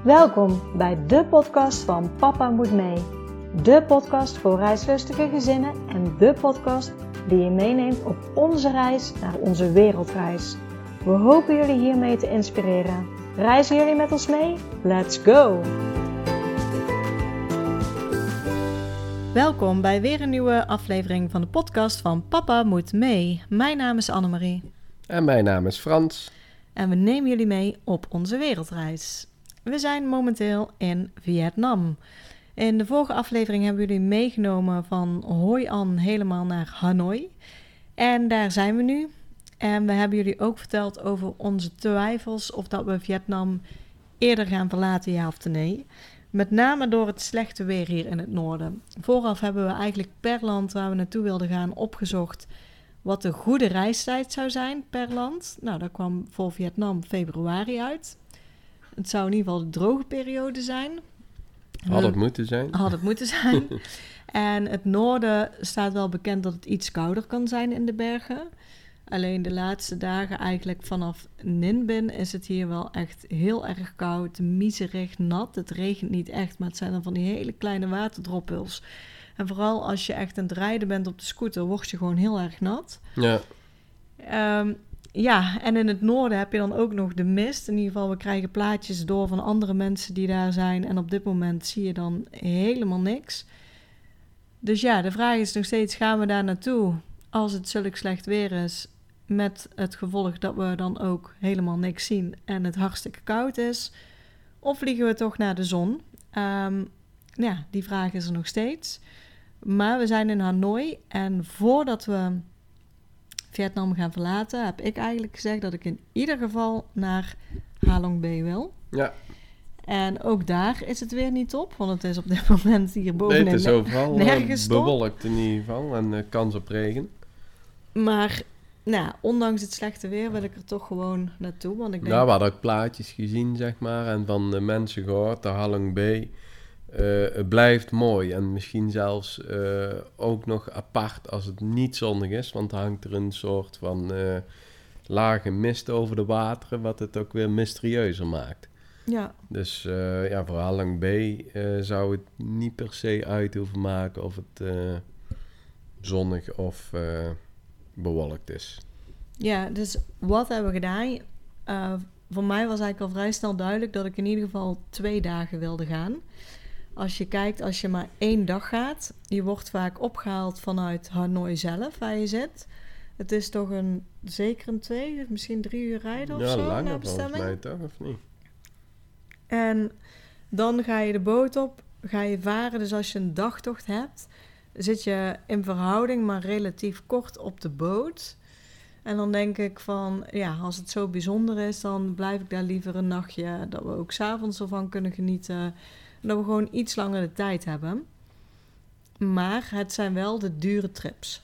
Welkom bij de podcast van Papa Moet Mee. De podcast voor reislustige gezinnen en de podcast die je meeneemt op onze reis naar onze wereldreis. We hopen jullie hiermee te inspireren. Reizen jullie met ons mee? Let's go! Welkom bij weer een nieuwe aflevering van de podcast van Papa Moet Mee. Mijn naam is Annemarie. En mijn naam is Frans. En we nemen jullie mee op onze wereldreis. We zijn momenteel in Vietnam. In de vorige aflevering hebben we jullie meegenomen van Hoi An helemaal naar Hanoi. En daar zijn we nu. En we hebben jullie ook verteld over onze twijfels of dat we Vietnam eerder gaan verlaten, ja of nee. Met name door het slechte weer hier in het noorden. Vooraf hebben we eigenlijk per land waar we naartoe wilden gaan opgezocht wat de goede reistijd zou zijn per land. Nou, dat kwam voor Vietnam februari uit. Het zou in ieder geval de droge periode zijn. Had het moeten zijn. Had het moeten zijn. En het noorden staat wel bekend dat het iets kouder kan zijn in de bergen. Alleen de laatste dagen eigenlijk vanaf Ninh Binh is het hier wel echt heel erg koud, miserig, nat. Het regent niet echt, maar het zijn dan van die hele kleine waterdroppels. En vooral als je echt aan het rijden bent op de scooter, word je gewoon heel erg nat. Ja. Ja, en in het noorden heb je dan ook nog de mist. In ieder geval, we krijgen plaatjes door van andere mensen die daar zijn. En op dit moment zie je dan helemaal niks. Dus ja, de vraag is nog steeds, gaan we daar naartoe als het zulk slecht weer is? Met het gevolg dat we dan ook helemaal niks zien en het hartstikke koud is. Of vliegen we toch naar de zon? Ja, die vraag is er nog steeds. Maar we zijn in Hanoi en voordat we Vietnam gaan verlaten, heb ik eigenlijk gezegd dat ik in ieder geval naar Ha Long Bay wil. Ja. En ook daar is het weer niet op, want het is op dit moment hier bovenin het is overal nergens bewolkt in ieder geval en kans op regen. Maar nou, ondanks het slechte weer wil ik er toch gewoon naartoe. Want ik denk... Ja, we hadden ook plaatjes gezien, zeg maar, en van de mensen gehoord, de Ha Long Bay. Het blijft mooi en misschien zelfs ook nog apart als het niet zonnig is, want er hangt er een soort van lage mist over de wateren, wat het ook weer mysterieuzer maakt. Ja. Dus voor Ha Long Bay zou het niet per se uit hoeven maken of het zonnig of bewolkt is. Ja, dus wat hebben we gedaan? Voor mij was eigenlijk al vrij snel duidelijk dat ik in ieder geval 2 dagen wilde gaan. Als je kijkt, als je maar 1 dag gaat, je wordt vaak opgehaald vanuit Hanoi zelf, waar je zit. Het is toch zeker een 2, misschien 3 uur rijden of zo naar bestemming. Volgens mij toch, of niet? En dan ga je de boot op, ga je varen. Dus als je een dagtocht hebt, zit je in verhouding maar relatief kort op de boot. En dan denk ik van, ja, als het zo bijzonder is, dan blijf ik daar liever een nachtje. Dat we ook 's avonds ervan kunnen genieten. En dat we gewoon iets langer de tijd hebben. Maar het zijn wel de dure trips.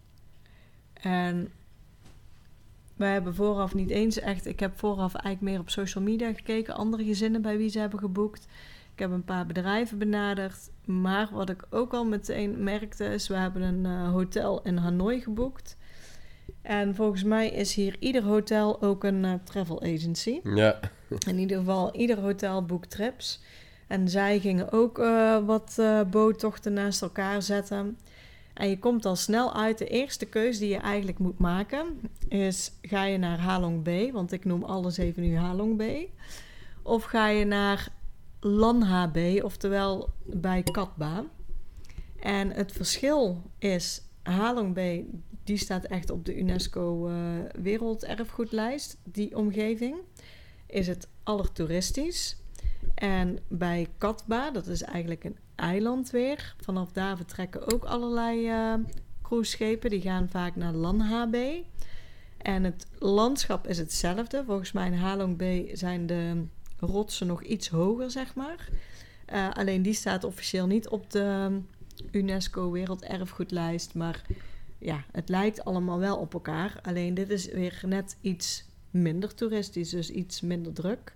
En wij hebben vooraf niet eens echt... Ik heb vooraf eigenlijk meer op social media gekeken. Andere gezinnen bij wie ze hebben geboekt. Ik heb een paar bedrijven benaderd. Maar wat ik ook al meteen merkte is... We hebben een hotel in Hanoi geboekt. En volgens mij is hier ieder hotel ook een travel agency. Ja. In ieder geval, ieder hotel boekt trips. En zij gingen ook wat boottochten naast elkaar zetten. En je komt al snel uit. De eerste keus die je eigenlijk moet maken is... Ga je naar Ha Long Bay? Want ik noem alles even nu Ha Long Bay. Of ga je naar Lan Ha Bay, oftewel bij Cat Ba. En het verschil is... Ha Long Bay, die staat echt op de UNESCO werelderfgoedlijst. Die omgeving is het allertoeristisch. En bij Cat Ba, dat is eigenlijk een eiland weer. Vanaf daar vertrekken ook allerlei cruiseschepen. Die gaan vaak naar Lan Ha Bay. En het landschap is hetzelfde. Volgens mij in Ha Long Bay zijn de rotsen nog iets hoger, zeg maar. Alleen die staat officieel niet op de UNESCO werelderfgoedlijst. Maar ja, het lijkt allemaal wel op elkaar. Alleen dit is weer net iets minder toeristisch, dus iets minder druk.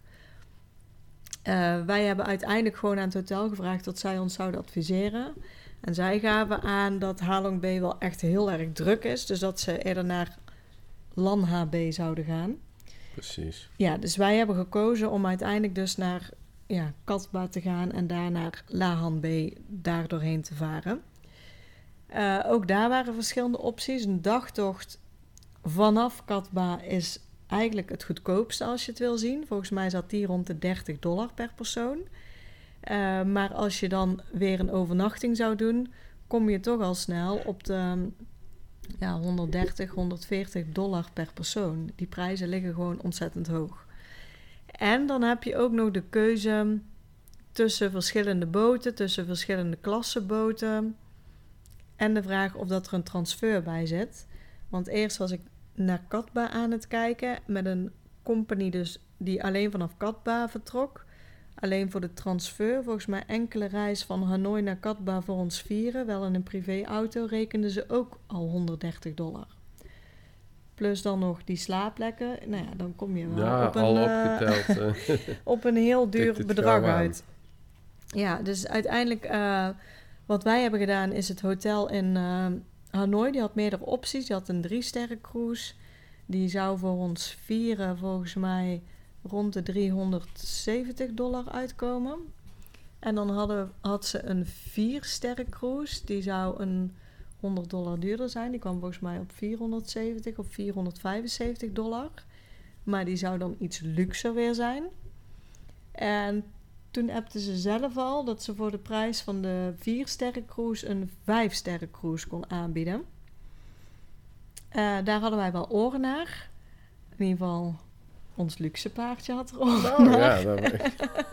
Wij hebben uiteindelijk gewoon aan het hotel gevraagd dat zij ons zouden adviseren. En zij gaven aan dat Ha Long Bay wel echt heel erg druk is. Dus dat ze eerder naar Lan Ha Bay zouden gaan. Precies. Ja, dus wij hebben gekozen om uiteindelijk dus naar Katba te gaan en daar naar Lahan Bay daar doorheen te varen. Ook daar waren verschillende opties. Een dagtocht vanaf Katba is eigenlijk het goedkoopste als je het wil zien. Volgens mij zat die rond de $30 per persoon. Maar als je dan weer een overnachting zou doen, kom je toch al snel op de $130-$140 per persoon. Die prijzen liggen gewoon ontzettend hoog. En dan heb je ook nog de keuze tussen verschillende boten, tussen verschillende klassen boten. En de vraag of dat er een transfer bij zit. Want eerst was ik naar Katba aan het kijken met een company dus die alleen vanaf Katba vertrok. Alleen voor de transfer, volgens mij enkele reis van Hanoi naar Katba voor ons vieren, wel in een privéauto, rekenden ze ook al $130. Plus dan nog die slaapplekken. Nou ja, dan kom je wel op opgeteld, op een heel duur bedrag uit. Aan. Ja, dus uiteindelijk wat wij hebben gedaan is het hotel in Hanoi. Die had meerdere opties. Die had een 3-sterren cruise. Die zou voor ons vieren volgens mij rond de $370 uitkomen. En dan had ze een 4-sterren cruise. Die zou een $100 duurder zijn. Die kwam volgens mij op $470 of $475. Maar die zou dan iets luxer weer zijn. En toen appte ze zelf al dat ze voor de prijs van de 4-sterren cruise een 5-sterren cruise kon aanbieden. Daar hadden wij wel oren naar. In ieder geval, ons luxe paardje had er oren naar. Ja, dat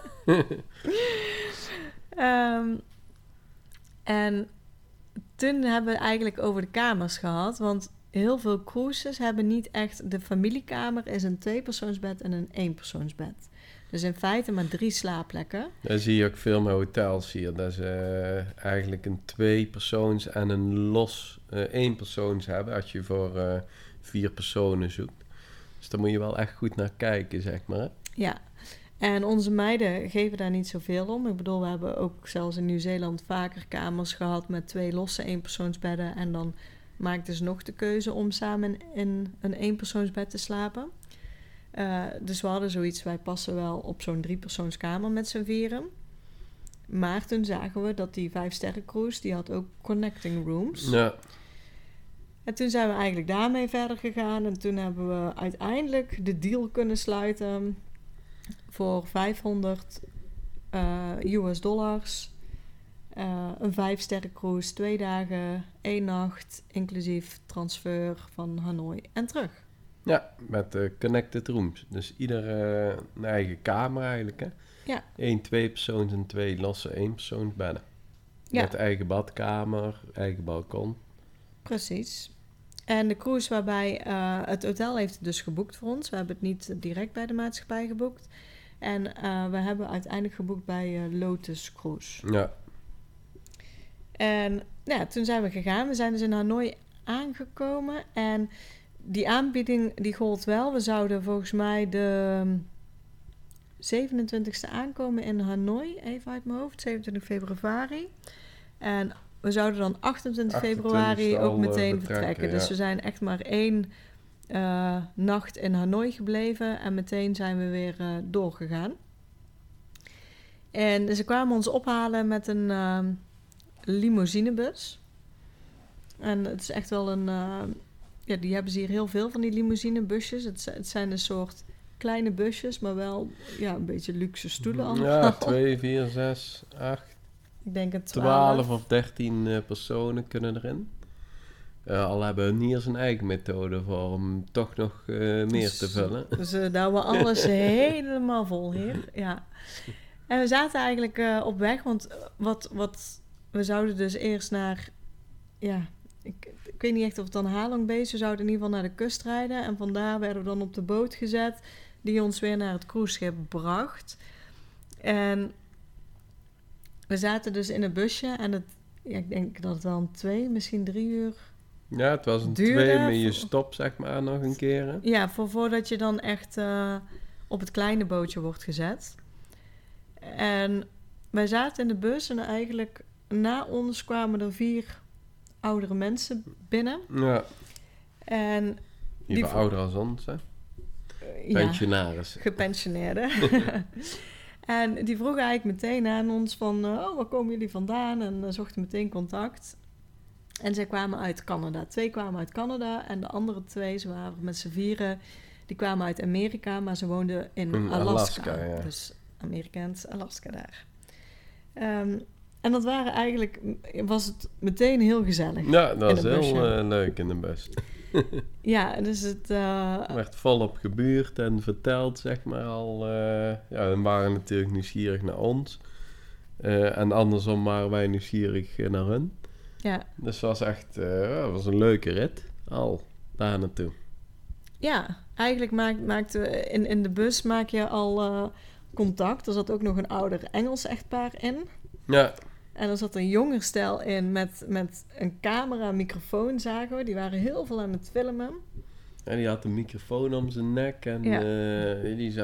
en toen hebben we eigenlijk over de kamers gehad. Want heel veel cruises hebben niet echt... De familiekamer is een 2-persoonsbed en een 1-persoonsbed. Dus in feite maar 3 slaapplekken. Daar zie je ook veel meer hotels hier. Dat ze eigenlijk een 2-persoons en een los 1-persoons hebben... als je voor 4 personen zoekt. Dus daar moet je wel echt goed naar kijken, zeg maar. Ja, en onze meiden geven daar niet zoveel om. Ik bedoel, we hebben ook zelfs in Nieuw-Zeeland vaker kamers gehad... met 2 losse 1-persoonsbedden. En dan maakten ze nog de keuze om samen in een 1-persoonsbed te slapen... Dus we hadden zoiets, wij passen wel op zo'n 3-persoonskamer met z'n vieren. Maar toen zagen we dat die 5-sterren cruise, die had ook connecting rooms. Ja. En toen zijn we eigenlijk daarmee verder gegaan. En toen hebben we uiteindelijk de deal kunnen sluiten voor $500 een 5-sterren cruise, 2 dagen, 1 nacht, inclusief transfer van Hanoi en terug. Ja, met connected rooms. Dus ieder een eigen kamer eigenlijk, hè? Ja. 1 2-persoons en 2 losse 1-persoonsbedden. Ja. Met eigen badkamer, eigen balkon. Precies. En de cruise waarbij het hotel heeft het dus geboekt voor ons. We hebben het niet direct bij de maatschappij geboekt. En we hebben uiteindelijk geboekt bij Lotus Cruise. Ja. En toen zijn we gegaan. We zijn dus in Hanoi aangekomen en... Die aanbieding die gold wel. We zouden volgens mij de 27e aankomen in Hanoi. Even uit mijn hoofd. 27 februari. En we zouden dan 28 februari ook meteen vertrekken. Ja. Dus we zijn echt maar 1 nacht in Hanoi gebleven. En meteen zijn we weer doorgegaan. En ze kwamen ons ophalen met een limousinebus. En het is echt wel een... Ja, die hebben ze hier heel veel van die limousinebusjes. Het zijn een soort kleine busjes, maar wel een beetje luxe stoelen allemaal. Ja, 2, 4, 6, 8. Ik denk een 12 of 13 personen kunnen erin. Al hebben niet eens een eigen methode voor om toch nog meer te vullen. Dus daar was alles helemaal vol hier. Ja. En we zaten eigenlijk op weg, want we zouden dus eerst naar... Ja, ik weet niet echt of het dan Halong Bay is. We zouden in ieder geval naar de kust rijden. En vandaar werden we dan op de boot gezet... die ons weer naar het cruiseschip bracht. En we zaten dus in een busje... en ik denk dat het wel een 2, misschien 3 uur... Ja, het was een 2 met je stop, zeg maar, nog een keer. Hè? Ja, voordat je dan echt op het kleine bootje wordt gezet. En wij zaten in de bus en eigenlijk na ons kwamen er 4... oudere mensen binnen. Ja. En die ouder als ons, hè? Pensionaris. Ja, gepensioneerden. En die vroegen eigenlijk meteen aan ons van... waar komen jullie vandaan? En zochten meteen contact. En zij kwamen uit Canada. 2 kwamen uit Canada en de andere 2, ze waren met z'n 4... die kwamen uit Amerika, maar ze woonden in Alaska. Ja. Dus Amerikaans Alaska daar. En dat waren eigenlijk... was het meteen heel gezellig. Ja, dat was heel leuk in de bus. Ja, dus het... werd volop gebuurd en verteld, zeg maar al. Ze waren natuurlijk nieuwsgierig naar ons. En andersom waren wij nieuwsgierig naar hun. Ja. Dus het was echt was een leuke rit al daar naartoe. Ja, eigenlijk maakte in de bus maak je al contact. Er zat ook nog een ouder Engels echtpaar in. Ja. En er zat een jonger stel in met een camera, microfoon, zagen we. Die waren heel veel aan het filmen. En die had een microfoon om zijn nek en die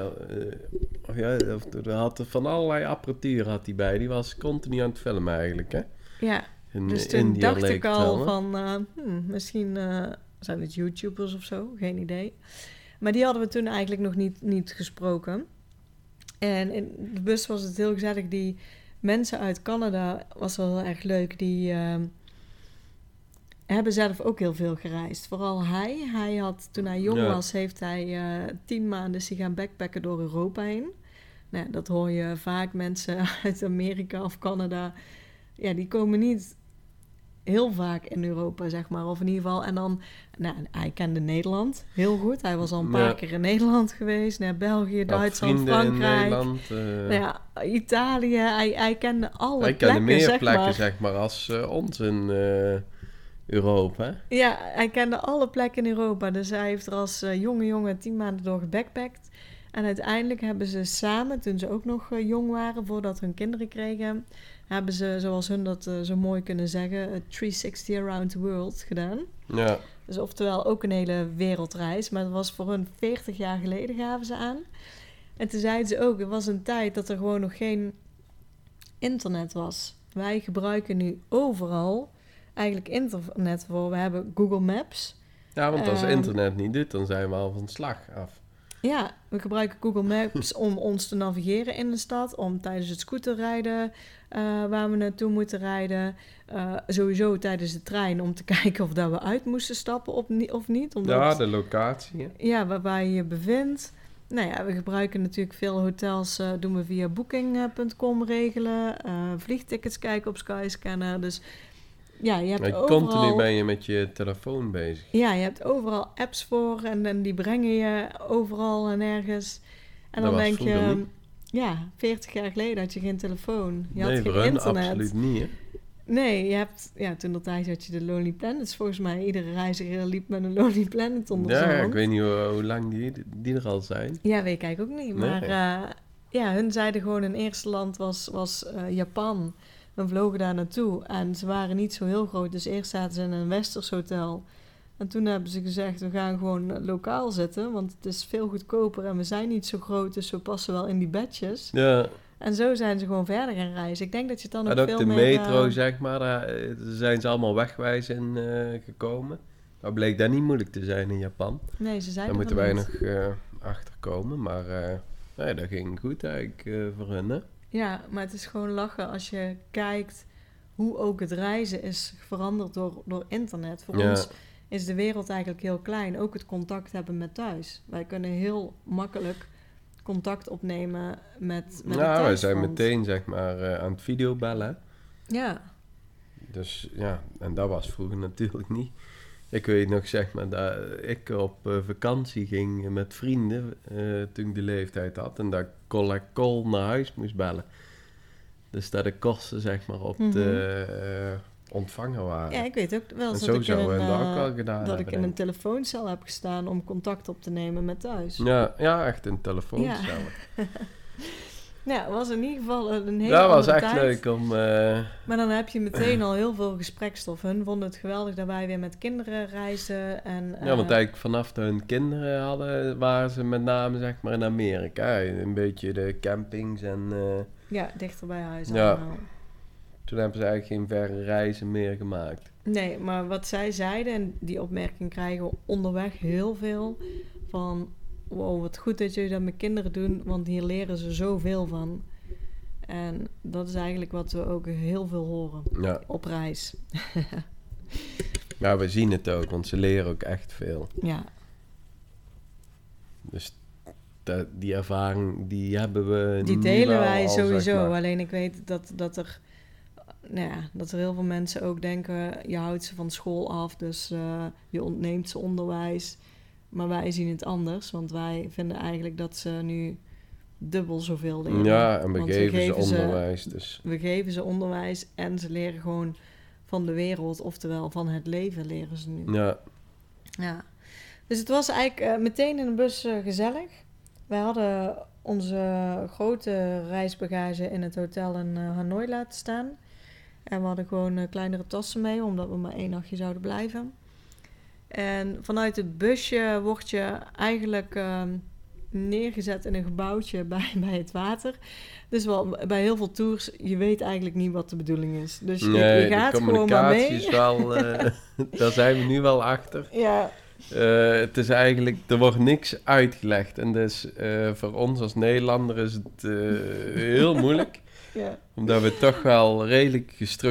had van allerlei apparatuur had hij bij. Die was continu aan het filmen eigenlijk, hè? Ja, dus toen dacht ik al van, misschien zijn het YouTubers of zo, geen idee. Maar die hadden we toen eigenlijk nog niet gesproken. En in de bus was het heel gezellig. Die mensen uit Canada was wel heel erg leuk. Die hebben zelf ook heel veel gereisd. Vooral hij. Hij had, toen hij jong was, heeft hij 10 maanden is hij gaan backpacken door Europa heen. Nou, dat hoor je vaak. Mensen uit Amerika of Canada, ja, die komen niet heel vaak in Europa, zeg maar. Of in ieder geval. En dan, hij kende Nederland heel goed. Hij was al een paar keer in Nederland geweest. Naar België, Duitsland, Frankrijk. In Nederland, Italië. Hij kende alle plekken, Hij kende meer zeg plekken, maar. zeg maar, als ons in Europa. Ja, hij kende alle plekken in Europa. Dus hij heeft er als jonge 10 maanden door gebackpackt. En uiteindelijk hebben ze samen, toen ze ook nog jong waren, voordat hun kinderen kregen, hebben ze, zoals hun dat zo mooi kunnen zeggen, 360 around the world gedaan. Ja. Dus oftewel ook een hele wereldreis. Maar dat was voor hun 40 jaar geleden, gaven ze aan. En toen zeiden ze ook, er was een tijd dat er gewoon nog geen internet was. Wij gebruiken nu overal eigenlijk internet voor. We hebben Google Maps. Ja, want als internet niet doet, dan zijn we al van slag af. Ja, we gebruiken Google Maps om ons te navigeren in de stad. Om tijdens het scooterrijden waar we naartoe moeten rijden. Sowieso tijdens de trein om te kijken of dat we uit moesten stappen of niet. Omdat, de locatie. Hè? Ja, waar je je bevindt. Nou ja, we gebruiken natuurlijk veel hotels. Doen we via booking.com regelen. Vliegtickets kijken op Skyscanner. Dus ja, je hebt overal... Continu ben je met je telefoon bezig. Ja, je hebt overal apps voor en die brengen je overal en ergens. En dan denk je... Ja, 40 jaar geleden had je geen telefoon. Je had geen internet. Absoluut niet, hè? Nee, je hebt... Ja, toen dat tijd had je de Lonely Planets. Volgens mij, iedere reiziger liep met een Lonely Planet onder zijn hand. Ja, ik weet niet hoe lang die er al zijn. Ja, weet ik eigenlijk ook niet. Maar hun zeiden gewoon hun eerste land was Japan. We vlogen daar naartoe en ze waren niet zo heel groot. Dus eerst zaten ze in een westers hotel. En toen hebben ze gezegd, we gaan gewoon lokaal zitten. Want het is veel goedkoper en we zijn niet zo groot. Dus we passen wel in die bedjes. Ja. En zo zijn ze gewoon verder gaan reizen. Ik denk dat je dan ook veel veel meer... En ook de metro, zeg maar, daar zijn ze allemaal wegwijs in gekomen. Maar bleek dat niet moeilijk te zijn in Japan. Nee, ze zijn daar moeten wij nog achter komen. Maar dat ging goed eigenlijk voor hen, hè? Ja, maar het is gewoon lachen als je kijkt hoe ook het reizen is veranderd door internet. Voor ons is de wereld eigenlijk heel klein. Ook het contact hebben met thuis. Wij kunnen heel makkelijk contact opnemen met de thuisfront. Wij zijn meteen, zeg maar, aan het videobellen. Ja. Dus ja, en dat was vroeger natuurlijk niet. Ik weet nog, zeg maar, dat ik op vakantie ging met vrienden toen ik de leeftijd had. En dat ik call naar huis moest bellen. Dus dat de kosten, zeg maar, op de ontvanger waren. Ja, ik weet ook wel eens dat ik in een telefooncel heb gestaan om contact op te nemen met thuis. Ja, echt een telefooncel. Ja, het was in ieder geval een hele andere tijd. Dat was echt tijd. leuk om... Maar dan heb je meteen al heel veel gesprekstof. Hun vonden het geweldig dat wij weer met kinderen reizen. En, ja, want eigenlijk vanaf hun kinderen hadden, waren ze met name, zeg maar, in Amerika. Een beetje de campings en... ja, dichter bij huis allemaal. Toen hebben ze eigenlijk geen verre reizen meer gemaakt. Nee, maar wat zij zeiden, en die opmerking krijgen we onderweg heel veel, van... Wow, wat goed dat jullie dat met kinderen doen, want hier leren ze zoveel van. En dat is eigenlijk wat we ook heel veel horen op reis. Ja, we zien het ook, want ze leren ook echt veel. Ja. Dus die ervaring, die hebben we die delen wij al, sowieso. zeg maar. Alleen ik weet dat er heel veel mensen ook denken, je houdt ze van school af, dus je ontneemt ze onderwijs. Maar wij zien het anders, want wij vinden eigenlijk dat ze nu dubbel zoveel leren. Ja, en we geven ze onderwijs. Dus. We geven ze onderwijs en ze leren gewoon van de wereld, oftewel van het leven leren ze nu. Ja. Dus het was eigenlijk meteen in de bus gezellig. Wij hadden onze grote reisbagage in het hotel in Hanoi laten staan. En we hadden gewoon kleinere tassen mee, omdat we maar 1 nachtje zouden blijven. En vanuit het busje word je eigenlijk neergezet in een gebouwtje bij het water. Dus wel, bij heel veel tours, je weet eigenlijk niet wat de bedoeling is. Dus je gaat gewoon maar mee. Is wel, daar zijn we nu wel achter. Ja. Het is eigenlijk, er wordt niks uitgelegd. En dus voor ons als Nederlander is het heel moeilijk. Ja. Omdat we toch wel redelijk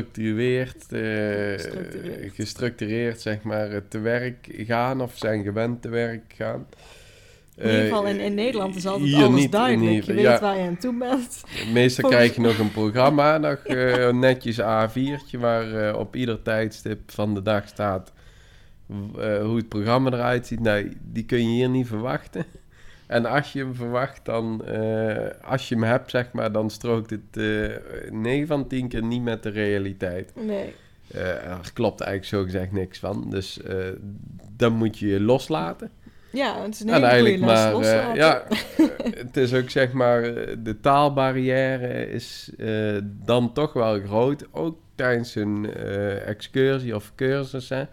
gestructureerd zeg maar, te werk gaan of zijn gewend te werk gaan. In ieder geval in Nederland is altijd alles niet, duidelijk. Je weet waar je aan toe bent. Meestal krijg je nog een programma, nog netjes A4'tje, waar op ieder tijdstip van de dag staat hoe het programma eruit ziet. Nou, die kun je hier niet verwachten. En als je hem verwacht, dan als je hem hebt, zeg maar, dan strookt het 9 van 10 keer niet met de realiteit. Nee. Er klopt eigenlijk zo gezegd niks van. Dus dan moet je loslaten. Ja, het is een hele goede les, loslaten. Het is ook, zeg maar, de taalbarrière is dan toch wel groot. Ook tijdens een excursie of cursus, hè.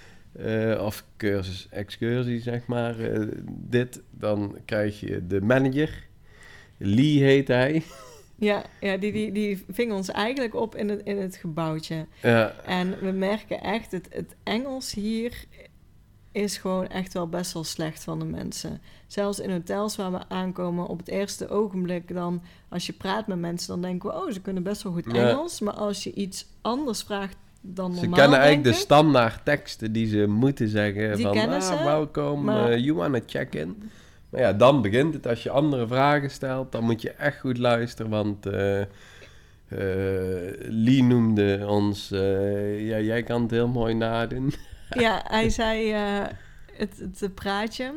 Excursie, zeg maar. Dan krijg je de manager. Lee heet hij. Ja, die ving ons eigenlijk op in het gebouwtje. Ja. En we merken echt, het Engels hier is gewoon echt wel best wel slecht van de mensen. Zelfs in hotels waar we aankomen, op het eerste ogenblik dan, als je praat met mensen, dan denken we, oh, ze kunnen best wel goed Engels. Maar als je iets anders vraagt dan normaal, ze kennen eigenlijk de standaard teksten die ze moeten zeggen. Die van, kennen ze, welkom, maar you wanna check in. Maar ja, dan begint het. Als je andere vragen stelt, dan moet je echt goed luisteren. Want Lee noemde ons, jij kan het heel mooi nadoen. Ja, hij zei het praatje.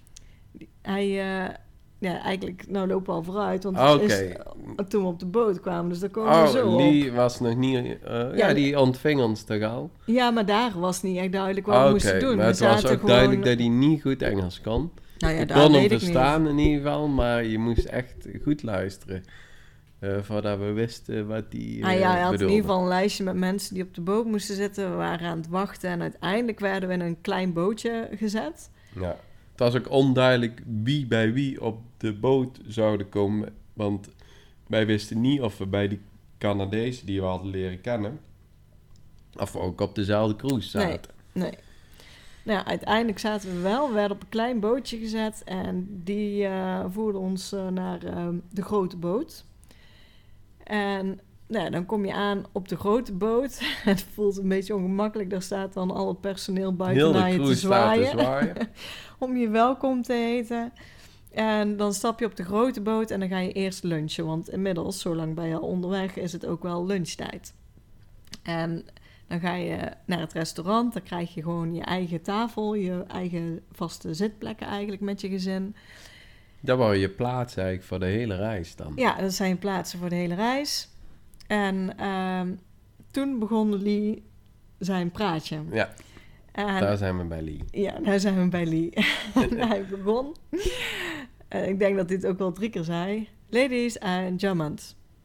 Eigenlijk, nou lopen we al vooruit, want het is toen we op de boot kwamen, dus daar komen we zo op. Lee was nog niet, die ontving ons toch al? Ja, maar daar was niet echt duidelijk wat we moesten doen. Maar het was ook duidelijk dat hij niet goed Engels kon. Nou ja, je daar kon weet hem ik verstaan niet. in ieder geval, maar je moest echt goed luisteren. Voordat we wisten wat hij hij had bedoelde. in ieder geval een lijstje met mensen die op de boot moesten zitten. We waren aan het wachten en uiteindelijk werden we in een klein bootje gezet. Ja, het was ook onduidelijk wie bij wie op de boot zouden komen. Want wij wisten niet of we bij die Canadezen die we hadden leren kennen, of we ook op dezelfde cruise zaten. Nee. Nou, uiteindelijk zaten we wel. We werden op een klein bootje gezet en die voerde ons naar de grote boot. En dan kom je aan op de grote boot. Het voelt een beetje ongemakkelijk. Daar staat dan al het personeel buiten naar je te zwaaien. Om je welkom te heten. En dan stap je op de grote boot en dan ga je eerst lunchen. Want inmiddels, zolang ben je al onderweg, is het ook wel lunchtijd. En dan ga je naar het restaurant. Dan krijg je gewoon je eigen tafel. Je eigen vaste zitplekken eigenlijk met je gezin. Dat waren je plaatsen eigenlijk voor de hele reis dan? Ja, dat zijn plaatsen voor de hele reis. En toen begon Lee zijn praatje. Ja, en daar zijn we bij Lee. Ja, daar zijn we bij Lee. En hij begon. Ik denk dat hij het ook wel 3 keer zei. Ladies and gentlemen.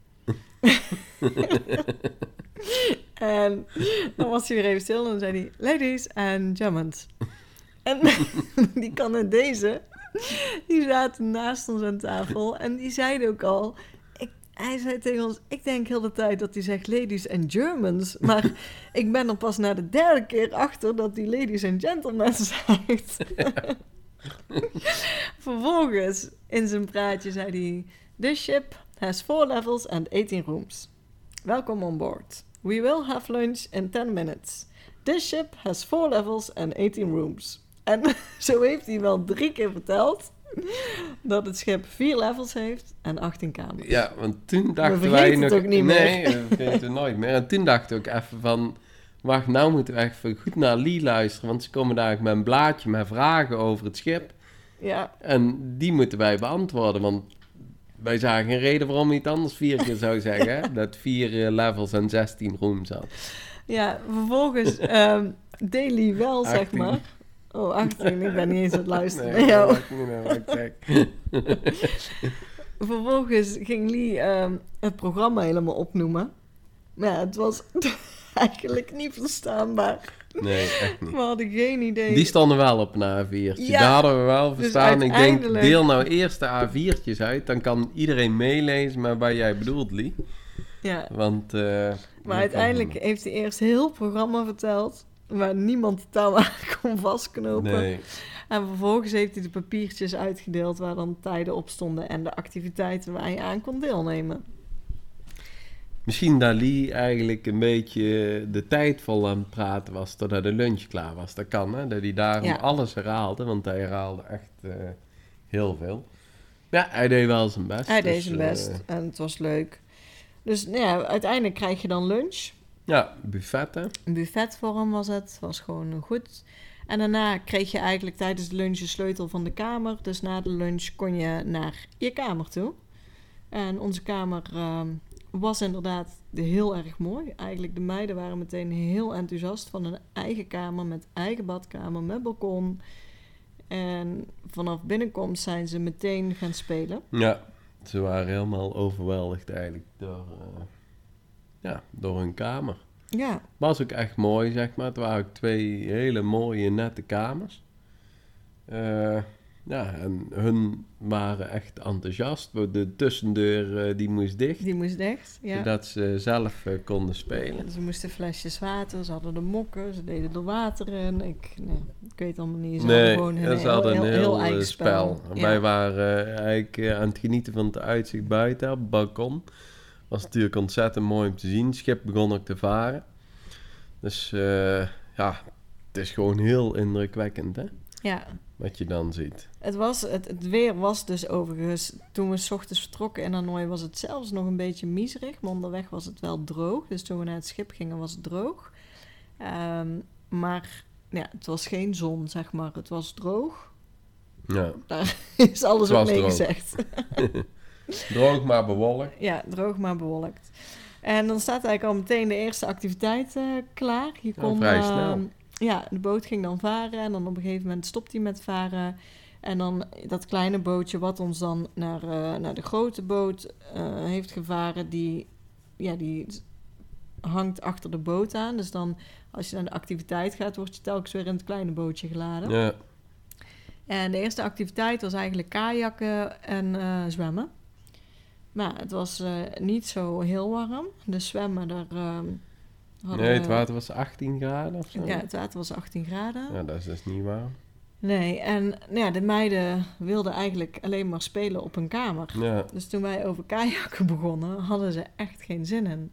En dan was hij weer even stil en dan zei hij... Ladies and gentlemen. En die kan in deze... Die zaten naast ons aan tafel en die zeiden ook al... Hij zei tegen ons, ik denk heel de tijd dat hij zegt ladies and Germans. Maar ik ben er pas na de 3e keer achter dat hij ladies and gentlemen zegt. Vervolgens, in zijn praatje, zei hij... This ship has 4 levels and 18 rooms. Welcome on board. We will have lunch in 10 minutes. This ship has 4 levels and 18 rooms. En zo heeft hij wel 3 keer verteld dat het schip 4 levels heeft en 18 kamers. Ja, want toen dachten We wij vergeten nog... het ook niet nee, meer. we vergeten het nooit meer. En toen dachten we ook even van... Wacht, nou moeten we even goed naar Lee luisteren. Want ze komen daar met een blaadje met vragen over het schip. Ja, En die moeten wij beantwoorden. Want wij zagen geen reden waarom hij het anders 4 keer zou zeggen. Hè? Dat 4 levels en 16 rooms had. ja vervolgens deed Lee wel, 18. zeg maar. Oh, 18, ik ben niet eens aan het luisteren Nee, naar jou. dat maakt niet uit wat ik zeg. Vervolgens ging Lee het programma helemaal opnoemen. Maar ja, het was eigenlijk niet verstaanbaar. Nee, echt niet. We hadden geen idee. Die stonden wel op een A4'tje. Ja, Daar hadden we wel dus verstaan. Ik denk, uiteindelijk- deel nou eerst de A4'tjes uit. Dan kan iedereen meelezen met wat jij bedoelt, Lee. Ja, Want... maar uiteindelijk heeft hij eerst heel het programma verteld... waar niemand de touw aan kon vastknopen. Nee. En vervolgens heeft hij de papiertjes uitgedeeld... waar dan tijden op stonden... en de activiteiten waar je aan kon deelnemen. Misschien dat Lee eigenlijk een beetje de tijd vol aan het praten was... totdat de lunch klaar was. Dat kan, hè? Dat hij daarom Ja. alles herhaalde. Want hij herhaalde echt heel veel. Ja, hij deed wel zijn best. Hij deed dus, zijn best en het was leuk. Dus nou ja, uiteindelijk krijg je dan lunch... Ja, buffet, hè? Een buffetvorm was het, was gewoon goed. En daarna kreeg je eigenlijk tijdens de lunch de sleutel van de kamer. Dus na de lunch kon je naar je kamer toe. En onze kamer was inderdaad heel erg mooi. Eigenlijk de meiden waren meteen heel enthousiast van een eigen kamer met eigen badkamer, met balkon. En vanaf binnenkomst zijn ze meteen gaan spelen. Ja, ze waren helemaal overweldigd eigenlijk door hun kamer. Ja, Was ook echt mooi, zeg maar. Het waren ook 2 hele mooie, nette kamers. En hun waren echt enthousiast. De tussendeur die moest dicht, die moest dicht. Ja. zodat ze zelf konden spelen. Ze moesten flesjes water, ze hadden de mokken, ze deden er water in. Ik weet allemaal niet. Ze Nee, hadden gewoon ze hadden een heel eigen spel. Ja. Wij waren eigenlijk aan het genieten van het uitzicht buiten op het balkon. Was natuurlijk ontzettend mooi om te zien. Het schip begon ook te varen. Dus het is gewoon heel indrukwekkend, hè? Ja, Wat je dan ziet. het weer was dus overigens... Toen we 's ochtends vertrokken in Hanoi was het zelfs nog een beetje miserig. Maar onderweg was het wel droog. Dus toen we naar het schip gingen was het droog. Maar ja, het was geen zon, zeg maar. Het was droog. Ja, Daar is alles Het op was mee droog. gezegd. droog maar bewolkt. Ja, droog maar bewolkt. En dan staat eigenlijk al meteen de eerste activiteit klaar. Je kon, vrij snel. Ja, de boot ging dan varen en dan op een gegeven moment stopt hij met varen. En dan dat kleine bootje wat ons dan naar de grote boot heeft gevaren, die hangt achter de boot aan. Dus dan als je naar de activiteit gaat, word je telkens weer in het kleine bootje geladen. Ja, En de eerste activiteit was eigenlijk kajakken en zwemmen. Maar het was niet zo heel warm. Dus zwemmen, daar hadden nee, het we... water was 18 graden of zo. Ja, het water was 18 graden. Ja, dat is dus niet warm. Nee, en de meiden wilden eigenlijk alleen maar spelen op hun kamer. Ja, Dus toen wij over kajakken begonnen, hadden ze echt geen zin in.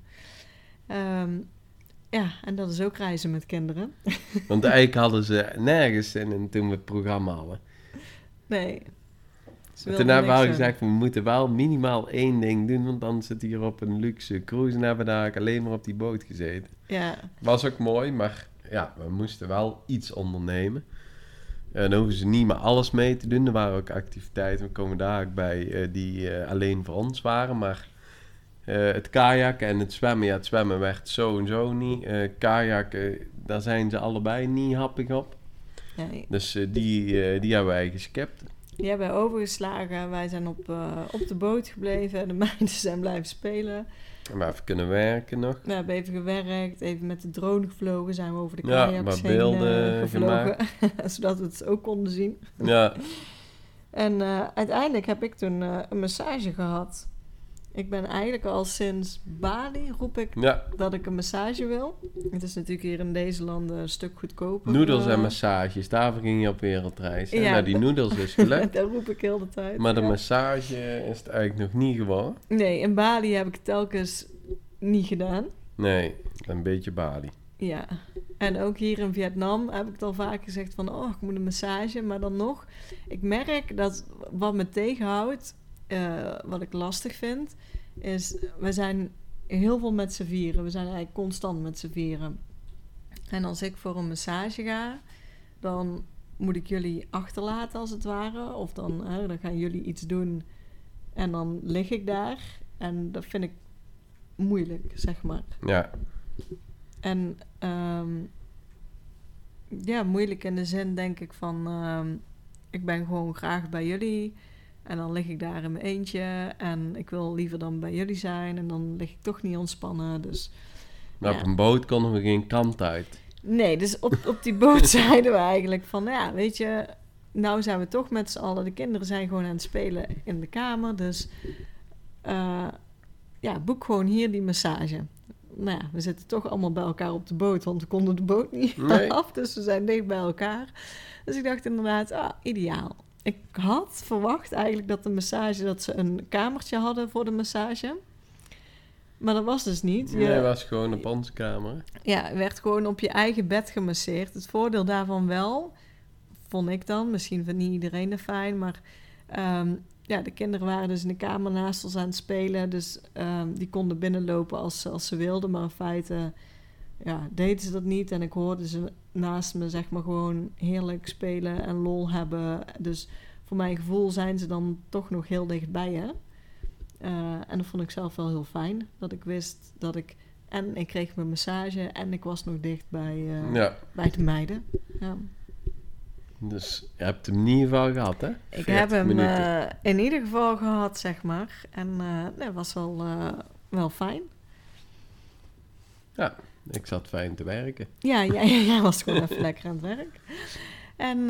En dat is ook reizen met kinderen. want eigenlijk hadden ze nergens zin in toen we het programma hadden. Nee. Ze En wilden toen hebben we al niks doen. gezegd, we moeten wel minimaal 1 ding doen, want dan zit hier op een luxe cruise en hebben we daar alleen maar op die boot gezeten. Ja, Was ook mooi, maar ja, we moesten wel iets ondernemen. Dan hoeven ze niet meer alles mee te doen. Er waren ook activiteiten, we komen daar ook bij, die alleen voor ons waren. Maar het kajakken en het zwemmen, ja, het zwemmen werd zo en zo niet. Kajakken, daar zijn ze allebei niet happig op. nee. Dus die hebben wij geskipt. Die hebben wij overgeslagen. Wij zijn op de boot gebleven. De meiden zijn blijven spelen. En we even kunnen werken nog. We hebben even gewerkt. Even met de drone gevlogen. Zijn we over de Ja, kajaks wat heen beelden gevlogen. Zodat we het ook konden zien. Ja, En uiteindelijk heb ik toen een massage gehad. Ik ben eigenlijk al sinds Bali roep ik dat ik een massage wil. Het is natuurlijk hier in deze landen een stuk goedkoper. Noedels en massages, daarvoor ging je op wereldreis. Ja. Nou, die noedels is gelukt. Dat roep ik heel de tijd. Maar de massage is het eigenlijk nog niet geworden. Nee, in Bali heb ik het telkens niet gedaan. Nee, een beetje Bali. Ja, en ook hier in Vietnam heb ik het al vaak gezegd van... oh, ik moet een massage, maar dan nog... Ik merk dat wat me tegenhoudt, wat ik lastig vind... is, we zijn heel veel met z'n vieren. We zijn eigenlijk constant met z'n vieren. En als ik voor een massage ga... dan moet ik jullie achterlaten als het ware. Of dan gaan jullie iets doen en dan lig ik daar. En dat vind ik moeilijk, zeg maar. Ja. En moeilijk in de zin denk ik van... ik ben gewoon graag bij jullie... En dan lig ik daar in mijn eentje. En ik wil liever dan bij jullie zijn. En dan lig ik toch niet ontspannen. Dus, maar op een boot konden we geen kant uit. Nee, dus op die boot zeiden we eigenlijk van... Ja, weet je, nou zijn we toch met z'n allen. De kinderen zijn gewoon aan het spelen in de kamer. Dus boek gewoon hier die massage. Nou ja, we zitten toch allemaal bij elkaar op de boot. Want we konden de boot niet af. Dus we zijn dicht bij elkaar. Dus ik dacht inderdaad, ideaal. Ik had verwacht eigenlijk dat ze een kamertje hadden voor de massage. Maar dat was dus niet. Nee, was gewoon op onze kamer. Ja, je werd gewoon op je eigen bed gemasseerd. Het voordeel daarvan wel, vond ik dan. Misschien vindt niet iedereen het fijn, maar... de kinderen waren dus in de kamer naast ons aan het spelen. Dus die konden binnenlopen als ze wilden. Maar in feite deden ze dat niet. En ik hoorde ze naast me zeg maar gewoon heerlijk spelen en lol hebben. Dus voor mijn gevoel zijn ze dan toch nog heel dichtbij, hè. En dat vond ik zelf wel heel fijn. Dat ik wist dat ik... En ik kreeg mijn massage en ik was nog dicht bij de meiden. Ja. Dus je hebt hem in ieder geval gehad, hè? Ik heb hem in ieder geval gehad, zeg maar. En dat was wel fijn. Ja, ik zat fijn te werken. Ja, jij was gewoon even lekker aan het werk. En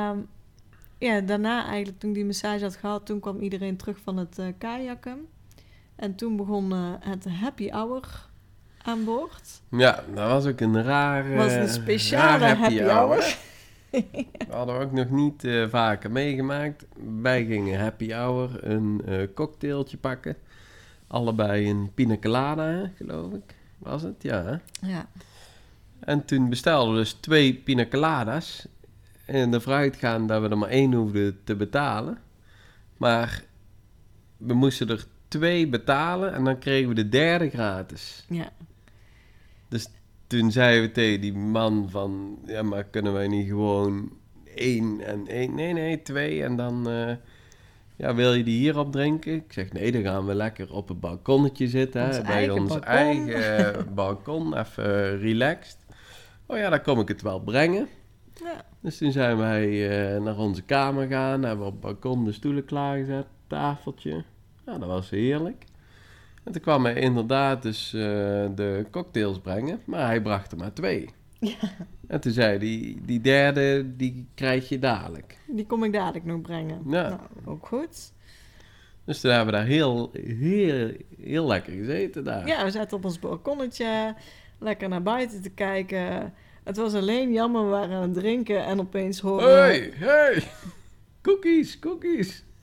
daarna eigenlijk, toen ik die massage had gehad... toen kwam iedereen terug van het kajakken. En toen begon het happy hour aan boord. Ja, dat was ook een rare... was een speciale happy hour. Dat hadden we ook nog niet vaker meegemaakt. Wij gingen happy hour, een cocktailtje pakken. Allebei een pina colada, geloof ik. Was het? Ja. Ja. En toen bestelden we dus 2 pina coladas. En ervan uitgaan dat we er maar 1 hoefden te betalen. Maar we moesten er 2 betalen en dan kregen we de 3e gratis. Ja. Dus toen zeiden we tegen die man van... Ja, maar kunnen wij niet gewoon 1 en 1? Nee, 2 en dan... wil je die hier opdrinken? Ik zeg, nee, dan gaan we lekker op het balkonnetje zitten. Bij ons eigen balkon, even relaxed. Oh ja, dan kom ik het wel brengen. Ja. Dus toen zijn wij naar onze kamer gegaan. Hebben we op het balkon de stoelen klaargezet, tafeltje. Ja, dat was heerlijk. En toen kwam hij inderdaad dus de cocktails brengen. Maar hij bracht er maar 2. Ja. En toen zei hij, die 3e, die krijg je dadelijk. Die kom ik dadelijk nog brengen. Ja. Nou, ook goed. Dus toen hebben we daar heel lekker gezeten daar. Ja, we zaten op ons balkonnetje, lekker naar buiten te kijken. Het was alleen jammer, we waren aan het drinken en opeens horen... Hey, cookies.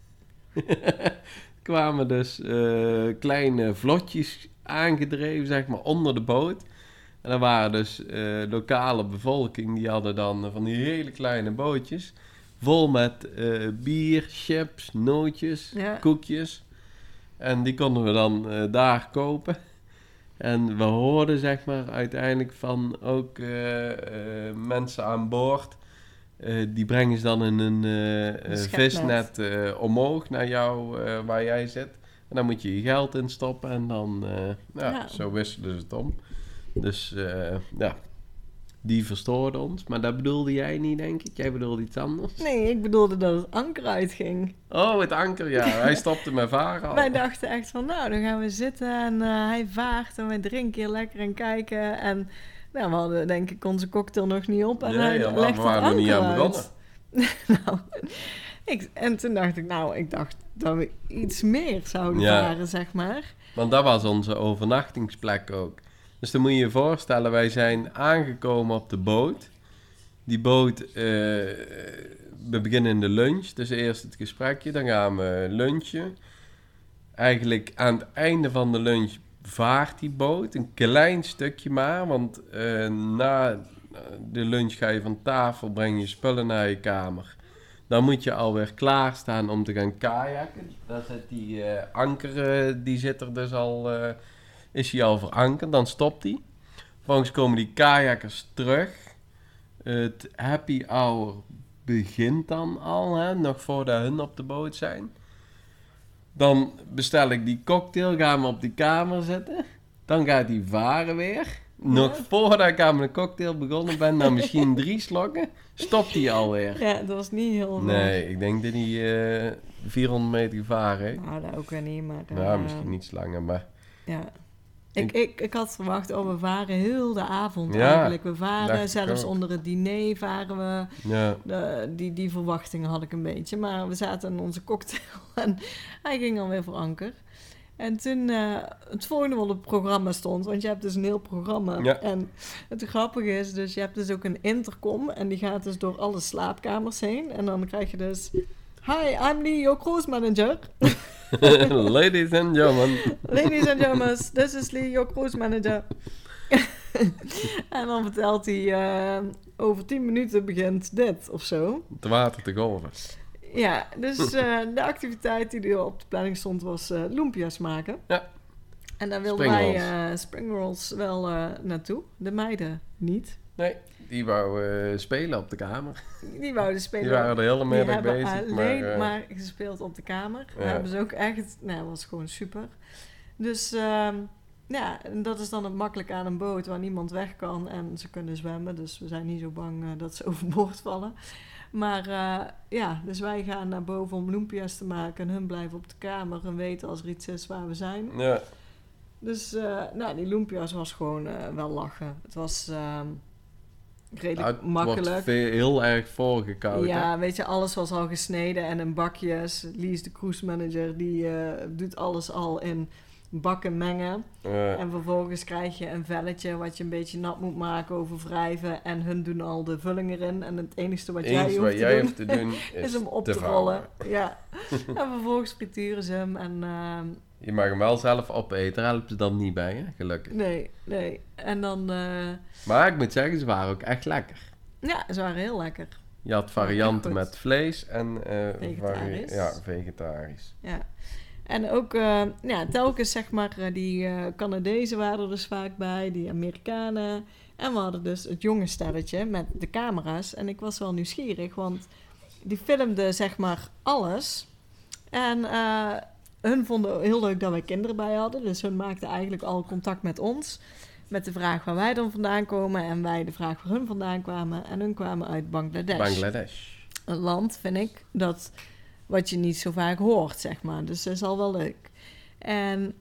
Kwamen dus kleine vlotjes aangedreven, zeg maar, onder de boot. En dan waren dus lokale bevolking, die hadden dan van die hele kleine bootjes... vol met bier, chips, nootjes, koekjes. En die konden we dan daar kopen. En we hoorden, zeg maar, uiteindelijk van ook mensen aan boord... die brengen ze dan in een visnet omhoog naar jou, waar jij zit. En dan moet je je geld in stoppen en dan... zo wisselen ze het om. Dus die verstoorde ons. Maar dat bedoelde jij niet, denk ik. Jij bedoelde iets anders. Nee, ik bedoelde dat het anker uitging. Oh, het anker, ja. Hij stopte met varen al. Wij dachten echt van, nou, dan gaan we zitten en hij vaart en wij drinken hier lekker en kijken. En nou, we hadden denk ik onze cocktail nog niet op. En hij legt we waren er niet aan begonnen. Nou, En toen dacht ik, dat we iets meer zouden Ja. varen, zeg maar. Want dat was onze overnachtingsplek ook. Dus dan moet je je voorstellen, wij zijn aangekomen op de boot. Die boot, we beginnen in de lunch, dus eerst het gesprekje, dan gaan we lunchen. Eigenlijk aan het einde van de lunch vaart die boot, een klein stukje maar, want na de lunch ga je van tafel, breng je spullen naar je kamer. Dan moet je alweer klaarstaan om te gaan kajakken. Daar zit die anker, die zit er dus al, is hij al verankerd, dan stopt hij. Vervolgens komen die kajakkers terug. Het happy hour begint dan al, hè, nog voordat hun op de boot zijn. Dan bestel ik die cocktail, gaan we op die kamer zitten. Dan gaat die varen weer. Nog voordat ik aan mijn cocktail begonnen ben, na misschien 3 slokken, stopt hij alweer. Ja, dat was niet heel ver. Nee, ik denk dat hij 400 meter gevaren heeft. Nou, dat ook weer niet, maar... Ja, misschien iets langer, maar... Ja. Ik had verwacht, we varen heel de avond Ja, eigenlijk. We dacht varen, ik zelfs ook. onder het diner varen we. Ja, Die verwachtingen had ik een beetje. Maar we zaten in onze cocktail en hij ging alweer voor anker. En toen het volgende wat op het programma stond, want je hebt dus een heel programma. Ja. En het grappige is, dus je hebt dus ook een intercom en die gaat dus door alle slaapkamers heen. En dan krijg je dus... Hi, I'm Lee, your cruise manager. ladies and gentlemen. Ladies and gentlemen, this is Lee, your cruise manager. En dan vertelt hij, over 10 minuten begint dit of zo. Het water te golven. Ja, dus de activiteit die er op de planning stond was loempia's maken. Ja. En daar wilden wij springrolls wel naartoe. De meiden niet. Nee, die wou spelen op de kamer. Die wouden spelen. Die waren de hele Die middag hebben bezig. alleen maar gespeeld op de kamer. Ja. Dat hebben ze ook echt... Nou, dat was gewoon super. Dus ja, en dat is dan het makkelijk aan een boot waar niemand weg kan. En ze kunnen zwemmen, dus we zijn niet zo bang dat ze overboord vallen. Maar ja, dus wij gaan naar boven om loempia's te maken. En hun blijven op de kamer en weten als er iets is waar we zijn. Ja. Dus nou, die loempia's was gewoon wel lachen. Het was redelijk Het makkelijk. wordt heel erg voorgekoud. Ja, weet je, alles was al gesneden en in bakjes. Lies, de cruise manager, die doet alles al in bakken mengen. En vervolgens krijg je een velletje wat je een beetje nat moet maken, over wrijven. En hun doen al de vulling erin. En het enige wat jij hoeft te doen is hem op te rollen. Ja. En vervolgens frituren ze hem en... je mag hem wel zelf opeten, daar helpt ze dan niet bij, hè? Gelukkig. Nee. En dan... Maar ik moet zeggen, ze waren ook echt lekker. Ja, ze waren heel lekker. Je had varianten goed. met vlees en Vegetarisch. vegetarisch. Ja. En ook ja, telkens zeg maar die Canadezen waren er dus vaak bij, die Amerikanen. En we hadden dus het jonge stelletje met de camera's. En ik was wel nieuwsgierig, want die filmden zeg maar alles. En hun vonden heel leuk dat wij kinderen bij hadden. Dus hun maakten eigenlijk al contact met ons. Met de vraag waar wij dan vandaan komen. En wij de vraag waar hun vandaan kwamen. En hun kwamen uit Bangladesh. Bangladesh. Een land, vind ik, dat... wat je niet zo vaak hoort, zeg maar. Dus dat is al wel leuk. En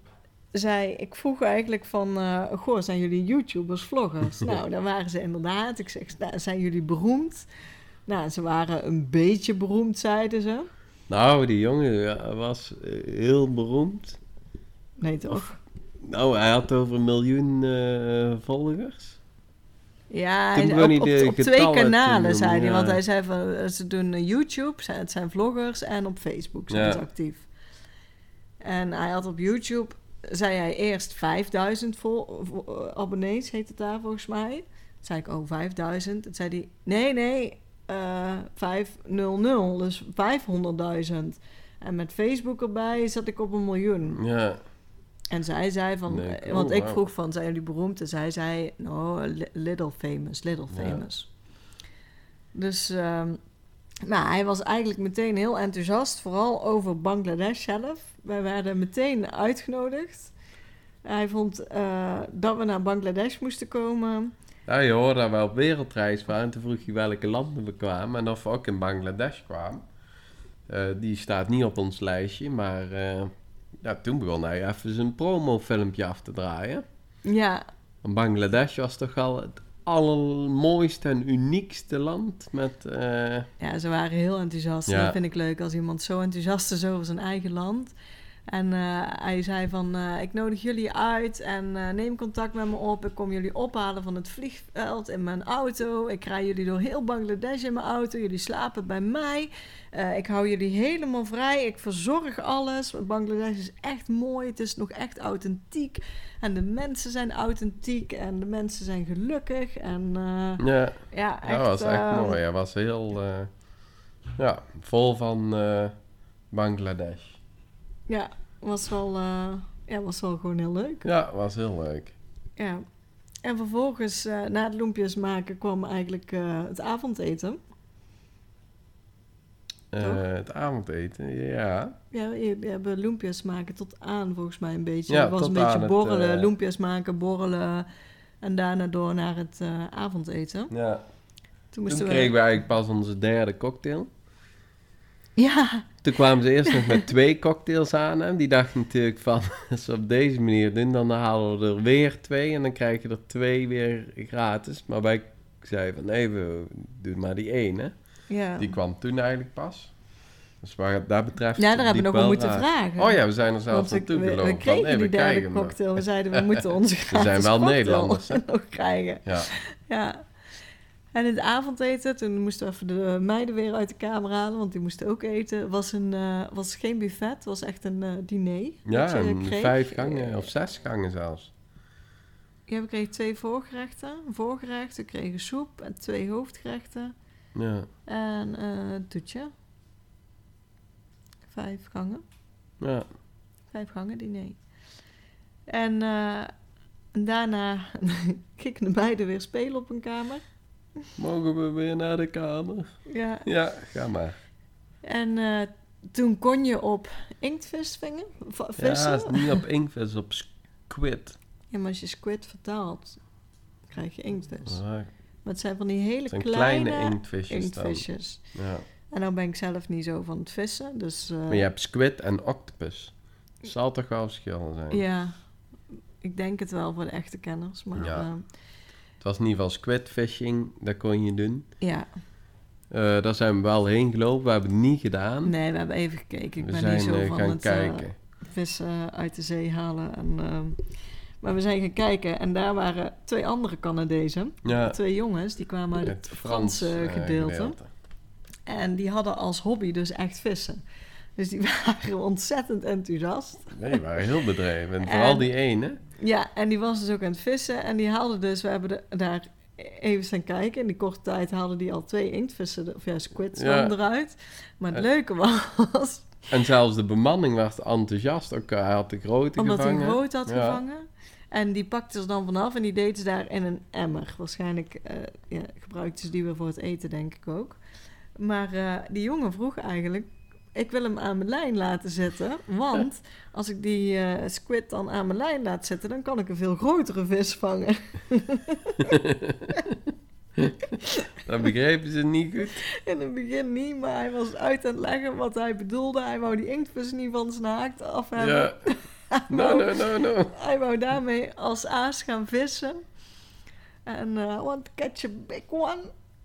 ik vroeg eigenlijk van... goh, zijn jullie YouTubers, vloggers? Nou, dan waren ze inderdaad. Ik zeg, nou, zijn jullie beroemd? Nou, ze waren een beetje beroemd, zeiden ze. Nou, die jongen was heel beroemd. Nee, toch? Nou, hij had over 1 miljoen volgers. Ja, Toen begon op hij de 2 getallen te kanalen, noemen, zei hij. ja. Want hij zei van, ze doen YouTube, het zijn vloggers... en op Facebook zijn Ja. ze actief. En hij had op YouTube, zei hij eerst 5000 abonnees, heet het daar volgens mij. Toen zei ik, 5000. Toen zei hij, nee, 500, dus 500.000. En met Facebook erbij zat ik op 1 miljoen. Ja. En zij zei van... Nee, want ik wauw. vroeg van, zijn jullie beroemd? En zij zei, no, little famous. Ja. Dus... maar hij was eigenlijk meteen heel enthousiast. Vooral over Bangladesh zelf. Wij werden meteen uitgenodigd. Hij vond dat we naar Bangladesh moesten komen. Ja, je hoorde dat we op wereldreis waren. En toen vroeg je welke landen we kwamen. En of we ook in Bangladesh kwamen. Die staat niet op ons lijstje. Maar ja, toen begon hij even zijn promofilmpje af te draaien. Ja, Want Bangladesh was toch al het allermooiste en uniekste land met... Ja, ze waren heel enthousiast. Ja. Dat vind ik leuk als iemand zo enthousiast is over zijn eigen land. En hij zei van, ik nodig jullie uit en neem contact met me op. Ik kom jullie ophalen van het vliegveld in mijn auto. Ik rij jullie door heel Bangladesh in mijn auto. Jullie slapen bij mij. Ik hou jullie helemaal vrij. Ik verzorg alles. Bangladesh is echt mooi. Het is nog echt authentiek. En de mensen zijn authentiek. En de mensen zijn gelukkig. En ja, echt, dat was echt mooi. Hij was heel... vol van Bangladesh. Ja, was wel gewoon heel leuk. Ja, was heel leuk. Ja. En vervolgens, na het loempjes maken, kwam eigenlijk het avondeten. Het avondeten, ja. Ja, je hebt loempjes maken tot aan, volgens mij een beetje. Ja, het was tot een beetje aan borrelen, loempjes maken, borrelen. En daarna door naar het avondeten. Ja. Toen kregen we eigenlijk pas onze derde cocktail. Ja. Toen kwamen ze eerst nog met 2 cocktails aan. En die dachten natuurlijk van, als we op deze manier doen, dan halen we er weer 2. En dan krijg je er 2 weer gratis. Maar wij zeiden van, nee, we doen maar die 1, hè. Ja. Die kwam toen eigenlijk pas. Dus waar dat betreft... Ja, daar hebben we nog wel moeten vragen. Oh ja, we zijn er zelfs naartoe gelopen. We kregen die derde cocktail. We zeiden, we moeten onze gratis we zijn wel cocktail Nederlanders, hè? nog krijgen. Ja. En het avondeten, toen moesten we even de meiden weer uit de kamer halen, want die moesten ook eten. Was geen buffet, het was echt een diner. Ja, 5 gangen of 6 gangen zelfs. Ja, we kregen 2 voorgerechten. Een voorgerecht, we kregen soep en 2 hoofdgerechten. Ja. En een toetje. 5 gangen. Ja. 5 gangen diner. En daarna gingen de meiden weer spelen op een kamer. Mogen we weer naar de kamer? Ja. Ja, ga maar. En toen kon je op inktvis vissen. Ja, het is niet op inktvis, op squid. Ja, maar als je squid vertaalt, krijg je inktvis. Ja. Maar het zijn van die hele kleine inktvisjes. Ja. En nou ben ik zelf niet zo van het vissen, dus... Maar je hebt squid en octopus. Het zal toch wel verschil zijn? Ja, ik denk het wel voor de echte kenners, maar... Ja. Het was in ieder geval squid fishing, dat kon je doen. Ja. Daar zijn we wel heen gelopen, we hebben het niet gedaan. Nee, we hebben even gekeken. Ik we ben zijn niet zo van gaan het kijken. vissen uit de zee halen. Maar we zijn gaan kijken en daar waren 2 andere Canadezen. Ja. 2 jongens, die kwamen uit het Franse gedeelte. En die hadden als hobby dus echt vissen. Dus die waren ontzettend enthousiast. Nee, die waren heel bedreven. En vooral die ene. Ja, en die was dus ook aan het vissen. En die haalde dus, we hebben daar even staan kijken. In die korte tijd haalden die al 2 inktvissen, of squids eruit. Maar het leuke was... En zelfs de bemanning was enthousiast. Ook hij had de grote omdat gevangen. Omdat hij een groot had gevangen. En die pakte ze dan vanaf en die deed ze daar in een emmer. Waarschijnlijk gebruikten ze die weer voor het eten, denk ik ook. Maar die jongen vroeg eigenlijk... Ik wil hem aan mijn lijn laten zitten. Want als ik die squid dan aan mijn lijn laat zitten... dan kan ik een veel grotere vis vangen. Dat begrepen ze niet goed. In het begin niet, maar hij was uit aan het leggen wat hij bedoelde. Hij wou die inktvis niet van zijn haakt af hebben. Ja. No. Hij wou daarmee als aas gaan vissen. En I want to catch a big one.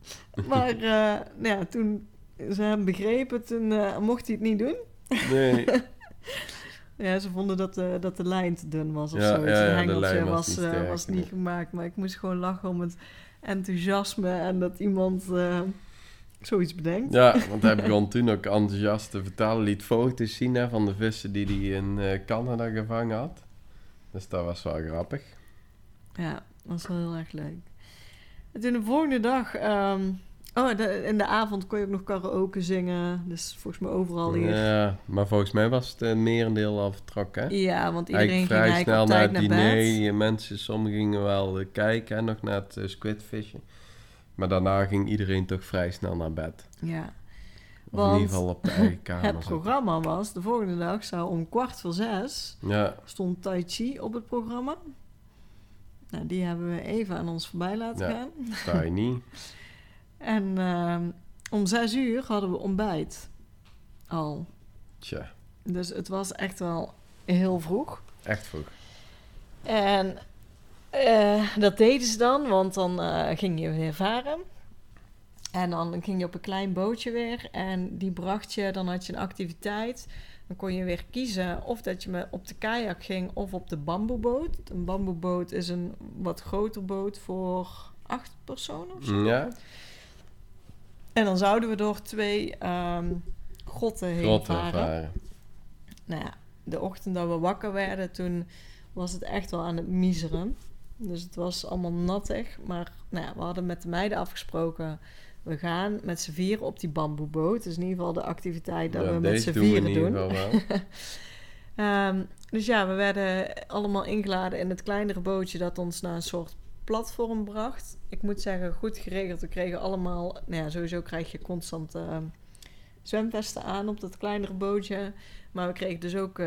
Maar toen ze hem begrepen, toen mocht hij het niet doen. Nee. Ja, ze vonden dat de lijn te dun was of ja, zoiets. Ja, de hengeltje was niet gemaakt. Maar ik moest gewoon lachen om het enthousiasme en dat iemand zoiets bedenkt. Ja, want hij begon toen ook enthousiast te vertellen. Liet foto's zien van de vissen die hij in Canada gevangen had. Dus dat was wel grappig. Ja, dat was wel heel erg leuk. En toen de volgende dag... in de avond kon je ook nog karaoke zingen. Dus volgens mij overal hier. Ja, maar volgens mij was het merendeel al vertrokken. Hè? Ja, want iedereen vrij ging snel op naar tijd het naar diner. bed. Mensen, sommigen gingen wel kijken en nog naar het squidfishen. Maar daarna ging iedereen toch vrij snel naar bed. Ja. Of in ieder geval op de eigen kamer. Het programma was, de volgende dag zou om 5:15... stond Tai Chi op het programma. Nou, die hebben we even aan ons voorbij laten gaan. Tai niet. En om 6:00 hadden we ontbijt al. Tja. Dus het was echt wel heel vroeg. Echt vroeg. En Dat deden ze dan, want dan ging je weer varen. En dan ging je op een klein bootje weer. En die bracht je, dan had je een activiteit. Dan kon je weer kiezen of dat je op de kajak ging of op de bamboeboot. Een bamboeboot is een wat groter boot voor 8 personen of zo. Ja. En dan zouden we door 2 grotten heen varen. Nou ja, de ochtend dat we wakker werden, toen was het echt wel aan het miseren. Dus het was allemaal nattig. Maar nou ja, we hadden met de meiden afgesproken, we gaan met z'n 4 op die bamboeboot. Dus in ieder geval de activiteit dat we met z'n 4 doen. Dus ja, we werden allemaal ingeladen in het kleinere bootje dat ons naar een soort platform bracht. Ik moet zeggen, goed geregeld. We kregen allemaal, nou ja, sowieso krijg je constant zwemvesten aan op dat kleinere bootje. Maar we kregen dus ook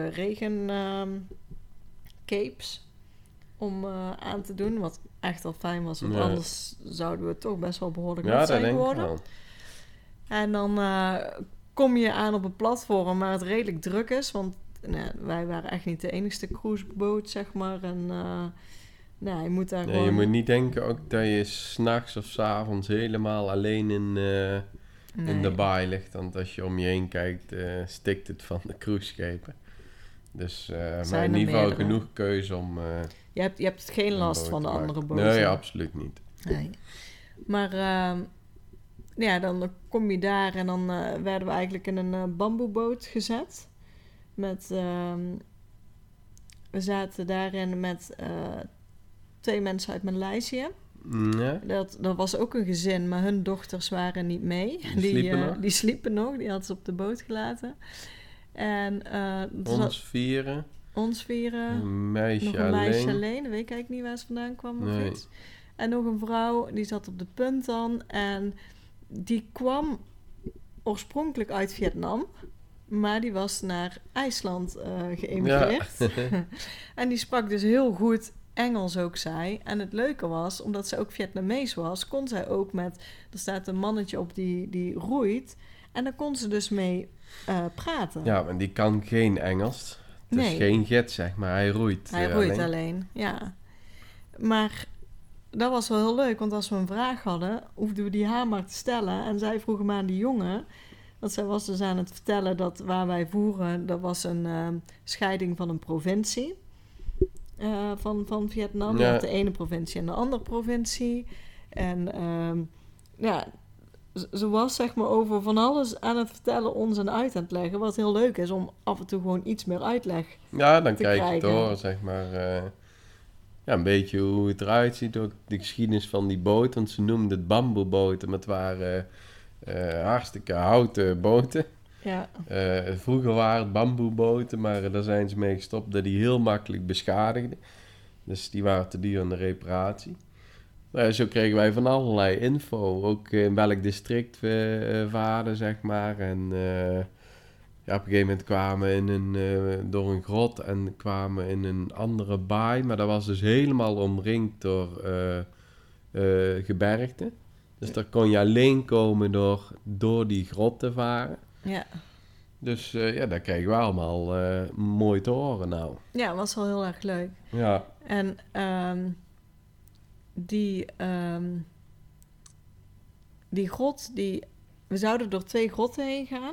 regencapes om aan te doen. Wat echt wel fijn was, want anders zouden we toch best wel behoorlijk nat zijn geworden. Ja, dat denk ik wel. En dan kom je aan op een platform waar het redelijk druk is. Want wij waren echt niet de enigste cruiseboot, zeg maar. En je moet daar gewoon... Je moet niet denken ook dat je 's nachts of 's avonds helemaal alleen in de baai ligt. Want als je om je heen kijkt, stikt het van de cruiseschepen. Dus maar in ieder geval genoeg keuze om... Je hebt geen last van de andere boten. Nee, absoluut niet. Nee. Maar dan kom je daar en dan werden we eigenlijk in een bamboeboot gezet. We zaten daarin met 2 mensen uit Maleisië. Ja. Dat was ook een gezin, maar hun dochters waren niet mee. Die sliepen nog, die hadden ze op de boot gelaten. En, ons vieren. Een meisje nog een meisje alleen. Dat weet ik eigenlijk niet waar ze vandaan kwam of iets. En nog een vrouw, die zat op de punt dan. En die kwam oorspronkelijk uit Vietnam. Maar die was naar IJsland geëmigreerd. Ja. En die sprak dus heel goed Engels ook zij. En het leuke was, omdat ze ook Vietnamees was, kon zij ook met... Er staat een mannetje op die roeit. En daar kon ze dus mee praten. Ja, maar die kan geen Engels. Het is geen gids, zeg maar. Hij roeit. Hij roeit alleen, ja. Maar dat was wel heel leuk, want als we een vraag hadden, hoefden we die haar maar te stellen. En zij vroeg hem aan die jongen, want zij was dus aan het vertellen dat waar wij voeren, dat was een scheiding van een provincie van Vietnam. Ja. Je had de ene provincie en de andere provincie. En ze was zeg maar over van alles aan het vertellen, ons en uit aan het leggen. Wat heel leuk is om af en toe gewoon iets meer uitleg dan krijg je het horen, zeg maar. Een beetje hoe het eruit ziet. Ook de geschiedenis van die boot. Want ze noemden het bamboeboten. Maar het waren hartstikke houten boten. Ja. Vroeger waren het bamboeboten. Maar daar zijn ze mee gestopt dat die heel makkelijk beschadigden. Dus die waren te duur aan de reparatie. Zo kregen wij van allerlei info. Ook in welk district we vaarden, zeg maar. En op een gegeven moment kwamen we door een grot en kwamen in een andere baai. Maar dat was dus helemaal omringd door gebergte. Dus daar kon je alleen komen door die grot te varen. Ja. Dus dat kregen we allemaal mooi te horen nou. Ja, dat was wel heel erg leuk. Ja. En die grot, we zouden door 2 grotten heen gaan.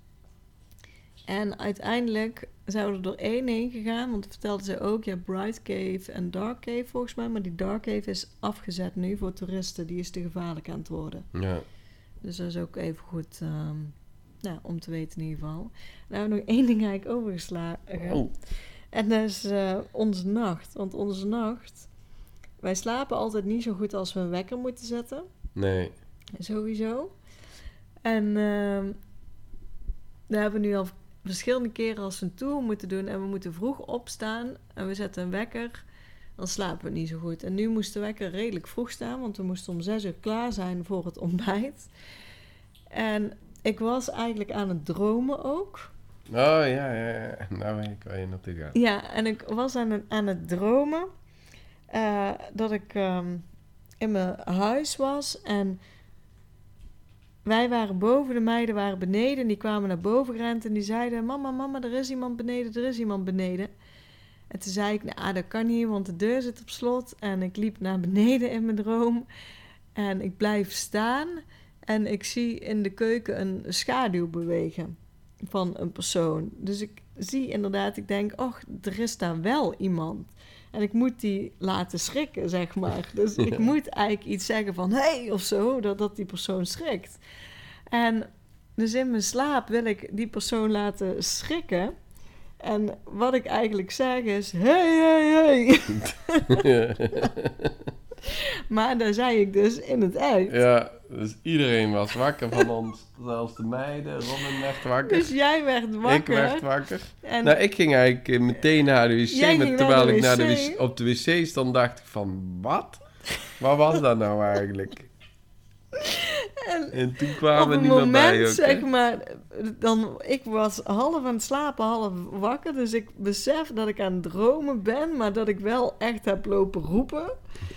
En uiteindelijk zouden we door 1 heen gegaan. Want vertelden ze ook, je hebt Bright Cave en Dark Cave volgens mij. Maar die Dark Cave is afgezet nu voor toeristen. Die is te gevaarlijk aan het worden. Ja. Dus dat is ook even goed om te weten in ieder geval. Dan hebben we nog 1 ding eigenlijk overgeslagen. Oh. En dat is onze nacht. Want onze nacht... Wij slapen altijd niet zo goed als we een wekker moeten zetten. Nee. Sowieso. En daar hebben we nu al verschillende keren als we een tour moeten doen. En we moeten vroeg opstaan. En we zetten een wekker. Dan slapen we niet zo goed. En nu moest de wekker redelijk vroeg staan. Want we moesten om 6 uur klaar zijn voor het ontbijt. En ik was eigenlijk aan het dromen ook. Oh ja. Nou weet ik waar je naartoe gaat. Ja, en ik was aan het dromen. Dat ik in mijn huis was en wij waren boven, de meiden waren beneden en die kwamen naar boven gerend en die zeiden, mama, er is iemand beneden. En toen zei ik, nou, dat kan niet, want de deur zit op slot. En ik liep naar beneden in mijn droom. En ik blijf staan. En ik zie in de keuken een schaduw bewegen van een persoon. Dus ik zie inderdaad, ik denk, er is daar wel iemand. En ik moet die laten schrikken, zeg maar. Dus ik moet eigenlijk iets zeggen van, hey, of zo, dat die persoon schrikt. En dus in mijn slaap wil ik die persoon laten schrikken. En wat ik eigenlijk zeg is, hey. Maar dat zei ik dus in het echt. Ja, dus iedereen was wakker van ons. Zelfs de meiden. Robin werd wakker. Dus jij werd wakker. Ik werd wakker. Nou, ik ging eigenlijk meteen naar de wc. Maar terwijl ik op de wc stond, dacht ik van, wat? Wat was dat nou eigenlijk? En toen kwamen we niet meer bij. Ook, zeg maar, ik was half aan het slapen, half wakker. Dus ik besef dat ik aan het dromen ben, maar dat ik wel echt heb lopen roepen.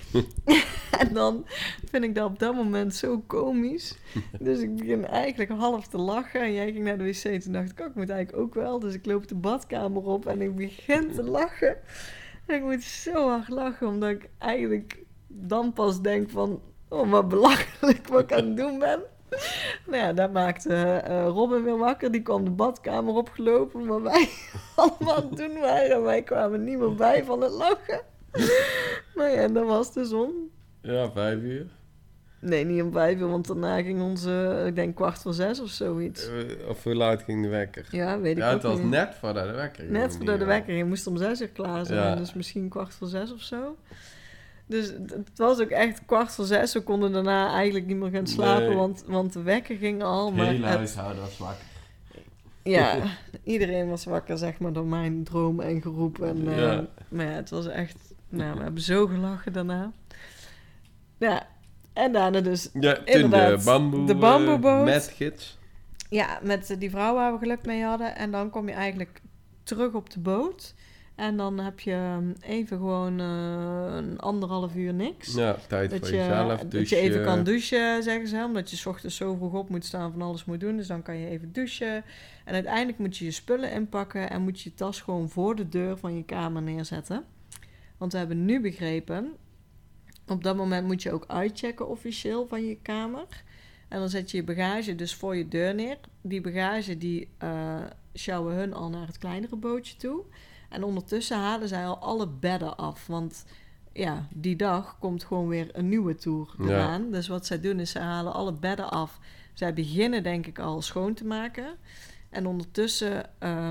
En dan vind ik dat op dat moment zo komisch. Dus ik begin eigenlijk half te lachen. En jij ging naar de wc. Toen dacht ik moet eigenlijk ook wel. Dus ik loop de badkamer op en ik begin te lachen. En ik moet zo hard lachen, omdat ik eigenlijk dan pas denk van, wat belachelijk wat ik aan het doen ben. Nou ja, dat maakte Robin weer wakker. Die kwam de badkamer opgelopen, maar wij allemaal aan het doen waren. En wij kwamen niet meer bij van het lachen. Maar ja, dat was de zon. Ja, 5 uur. Nee, niet om 5 uur, want daarna ging onze, ik denk 5:45 of zoiets. Of hoe laat ging de wekker? Ja, weet ik ook niet. Ja, het was niet. net voordat de wekker ging. Net voordat de wekker ging. Je moest om 6 uur klaar zijn, Ja. dus misschien 5:45 of zo. Dus het was ook echt 5:45. We konden daarna eigenlijk niet meer gaan slapen, Nee. want de wekker ging al. Maar hele huishouden was wakker. Ja, iedereen was wakker, zeg maar, door mijn droom en geroep. En, Maar ja, het was echt... Nou, we hebben zo gelachen daarna. Ja, en daarna dus toen de bamboeboot. Met gids. Ja, met die vrouw waar we geluk mee hadden. En dan kom je eigenlijk terug op de boot. En dan heb je even gewoon 1,5 uur niks. Ja, tijd voor jezelf. Dat je even kan douchen, zeggen ze. Omdat je 's ochtends zo vroeg op moet staan, van alles moet doen. Dus dan kan je even douchen. En uiteindelijk moet je je spullen inpakken. En moet je je tas gewoon voor de deur van je kamer neerzetten. Want we hebben nu begrepen, op dat moment moet je ook uitchecken officieel van je kamer. En dan zet je je bagage dus voor je deur neer. Die bagage die sjouwen hun al naar het kleinere bootje toe. En ondertussen halen zij al alle bedden af. Want ja, die dag komt gewoon weer een nieuwe tour eraan. Ja. Dus wat zij doen is, ze halen alle bedden af. Zij beginnen denk ik al schoon te maken. En ondertussen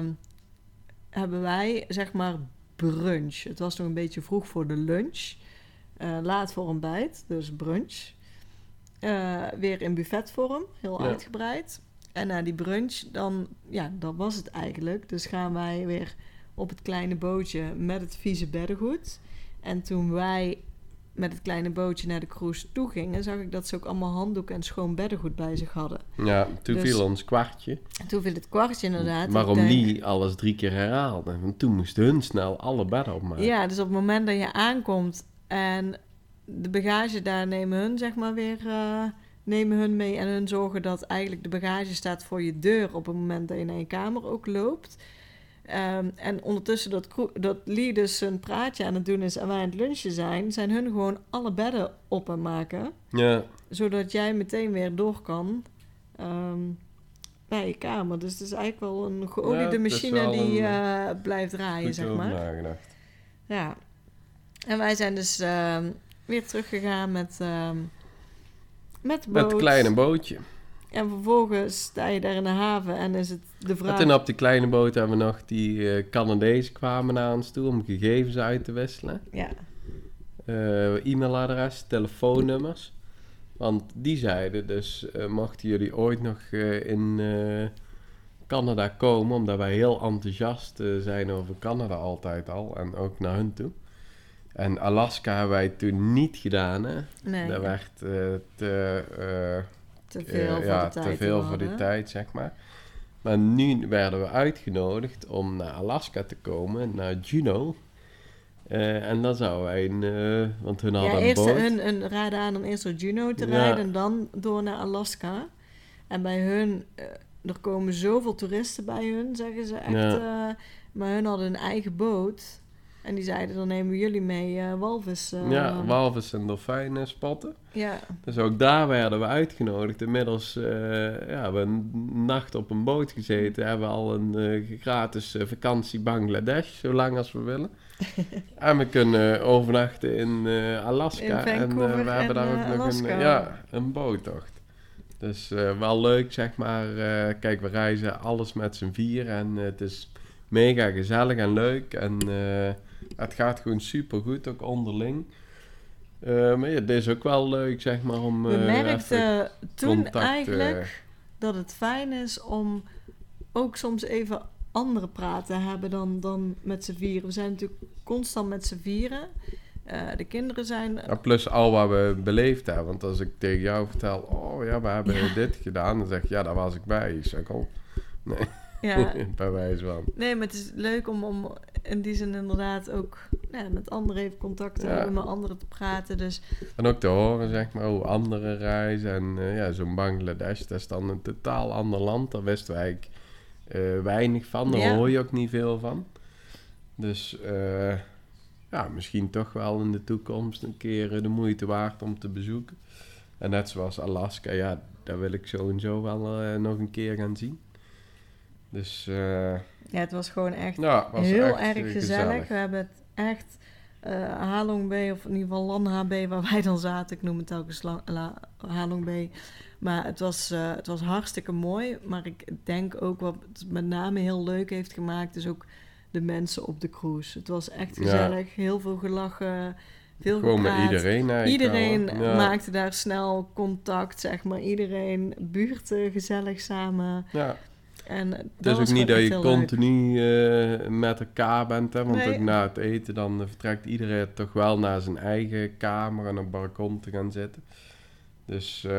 hebben wij zeg maar brunch. Het was nog een beetje vroeg voor de lunch. Laat voor ontbijt, dus brunch. Weer in buffetvorm, heel uitgebreid. En na die brunch, dan, ja, dat was het eigenlijk. Dus gaan wij weer op het kleine bootje met het vieze beddengoed. En toen wij met het kleine bootje naar de cruise toe gingen, zag ik dat ze ook allemaal handdoeken en schoon beddengoed bij zich hadden. Ja, toen viel ons kwartje. Toen viel het kwartje inderdaad. Waarom niet alles 3 keer herhaalde? Want toen moesten hun snel alle bedden opmaken. Ja, dus op het moment dat je aankomt en de bagage daar nemen hun zeg maar weer nemen hun mee en hun zorgen dat eigenlijk de bagage staat voor je deur op het moment dat je naar je kamer ook loopt. En ondertussen dat Lee dus een praatje aan het doen is en wij aan het lunchen zijn hun gewoon alle bedden op en maken. Ja. Zodat jij meteen weer door kan naar je kamer. Dus het is eigenlijk wel een geoliede machine die blijft draaien, zeg maar. Nagedacht. Ja. En wij zijn dus weer teruggegaan met de boot. Met het kleine bootje. En vervolgens sta je daar in de haven en is het de vraag... En toen op die kleine boot hebben we nog die Canadezen kwamen naar ons toe om gegevens uit te wisselen. Ja. E-mailadres, telefoonnummers. Want die zeiden dus, mochten jullie ooit nog in Canada komen, omdat wij heel enthousiast zijn over Canada altijd al en ook naar hun toe. En Alaska hebben wij toen niet gedaan, hè. Nee. Dat werd te veel voor die tijd, zeg maar. Maar nu werden we uitgenodigd om naar Alaska te komen, naar Juneau. En dan zouden wij want hun hadden een boot. Hun raden aan om eerst door Juneau te rijden en dan door naar Alaska. En bij hun, er komen zoveel toeristen bij hun, zeggen ze echt. Maar hun hadden een eigen boot. En die zeiden, dan nemen jullie mee walvis. Walvis en dolfijnen spotten. Ja. Dus ook daar werden we uitgenodigd. Inmiddels hebben we een nacht op een boot gezeten. Hebben we al een gratis vakantie Bangladesh, zolang als we willen. En we kunnen overnachten in Alaska. In Vancouver en we hebben daar ook Alaska. nog een boottocht. Dus wel leuk, zeg maar. Kijk, we reizen alles met z'n 4 en het is mega gezellig en leuk. En het gaat gewoon super goed, ook onderling. Maar ja, dit is ook wel leuk, zeg maar, om... We merkten toen contact, eigenlijk dat het fijn is om ook soms even andere praten te hebben dan met z'n 4. We zijn natuurlijk constant met z'n 4. De kinderen zijn... Ja, plus al wat we beleefd hebben. Want als ik tegen jou vertel... Oh ja, we hebben dit gedaan. Dan zeg je, ja, daar was ik bij. Ik zeg al... Nee, Ja. bij wijze van. Nee, maar het is leuk om in die zin inderdaad ook met anderen even contact te hebben, met anderen te praten. Dus. En ook te horen, zeg maar, hoe anderen reizen. En zo'n Bangladesh, dat is dan een totaal ander land. Daar wisten we eigenlijk weinig van. Daar hoor je ook niet veel van. Dus misschien toch wel in de toekomst een keer de moeite waard om te bezoeken. En net zoals Alaska, ja, daar wil ik sowieso wel nog een keer gaan zien. Dus... ja, het was gewoon echt heel erg gezellig. We hebben het echt Halong Bay, of in ieder geval Lanha Bay, waar wij dan zaten. Ik noem het telkens Halong Bay. Maar het was hartstikke mooi. Maar ik denk ook wat het met name heel leuk heeft gemaakt, is ook de mensen op de cruise. Het was echt gezellig. Heel veel gelachen. Veel gewoon gepraat. met iedereen eigenlijk. Iedereen maakte daar snel contact, zeg maar. Iedereen buurten gezellig samen. Ja. En het is ook niet dat je continu met elkaar bent, hè? Want ook na het eten dan vertrekt iedereen toch wel naar zijn eigen kamer en op het balkon te gaan zitten. Dus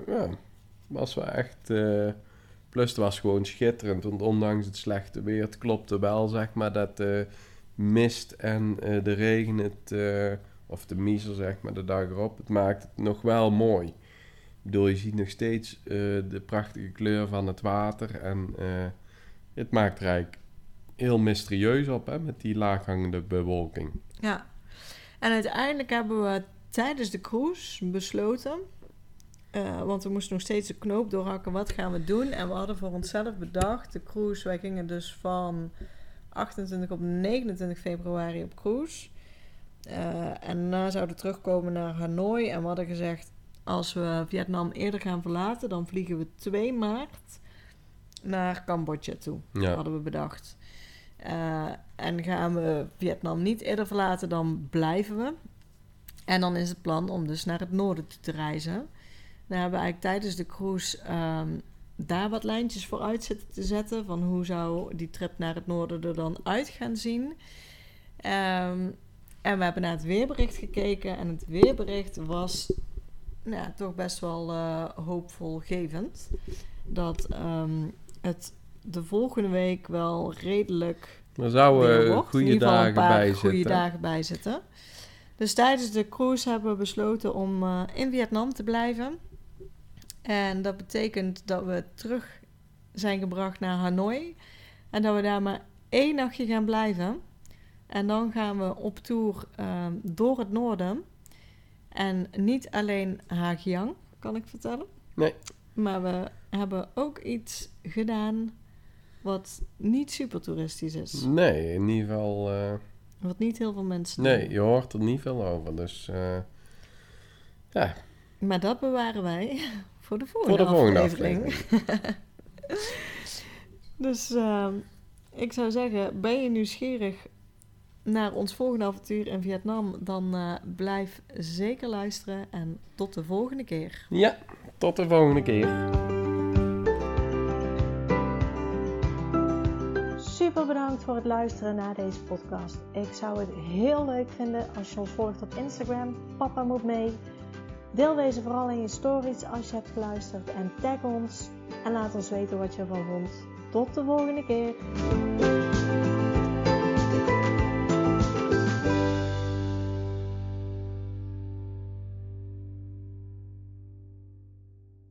was wel echt... plus het was gewoon schitterend, want ondanks het slechte weer, het klopte wel, zeg maar, dat de mist en de regen, of de misel, zeg maar, de dag erop, het maakt het nog wel mooi. Ik bedoel, je ziet nog steeds de prachtige kleur van het water. En het maakt er eigenlijk heel mysterieus op, hè, met die laaghangende bewolking. Ja, en uiteindelijk hebben we tijdens de cruise besloten... want we moesten nog steeds de knoop doorhakken, wat gaan we doen? En we hadden voor onszelf bedacht, de cruise... Wij gingen dus van 28 op 29 februari op cruise. En daarna zouden we terugkomen naar Hanoi. En we hadden gezegd... Als we Vietnam eerder gaan verlaten, dan vliegen we 2 maart naar Cambodja toe. Ja. Hadden we bedacht. En gaan we Vietnam niet eerder verlaten, dan blijven we. En dan is het plan om dus naar het noorden toe te reizen. Dan hebben we eigenlijk tijdens de cruise daar wat lijntjes voor uit zitten te zetten. Van hoe zou die trip naar het noorden er dan uit gaan zien. En we hebben naar het weerbericht gekeken. En het weerbericht was... toch best wel hoopvolgevend. Dat het de volgende week wel redelijk... Er zouden goede dagen bij zitten. Dus tijdens de cruise hebben we besloten om in Vietnam te blijven. En dat betekent dat we terug zijn gebracht naar Hanoi. En dat we daar maar 1 nachtje gaan blijven. En dan gaan we op tour door het noorden... En niet alleen Ha Giang, kan ik vertellen. Nee. Maar we hebben ook iets gedaan wat niet super toeristisch is. Nee, in ieder geval... Wat niet heel veel mensen doen. Nee, doen. je hoort er niet veel over, dus ja. Maar dat bewaren wij voor de volgende aflevering. Dus ik zou zeggen, ben je nieuwsgierig... naar ons volgende avontuur in Vietnam, dan blijf zeker luisteren en tot de volgende keer. Ja, tot de volgende keer. Super bedankt voor het luisteren naar deze podcast. Ik zou het heel leuk vinden als je ons volgt op Instagram, Papa Moet Mee. Deel deze vooral in je stories als je hebt geluisterd en tag ons. En laat ons weten wat je ervan vond. Tot de volgende keer.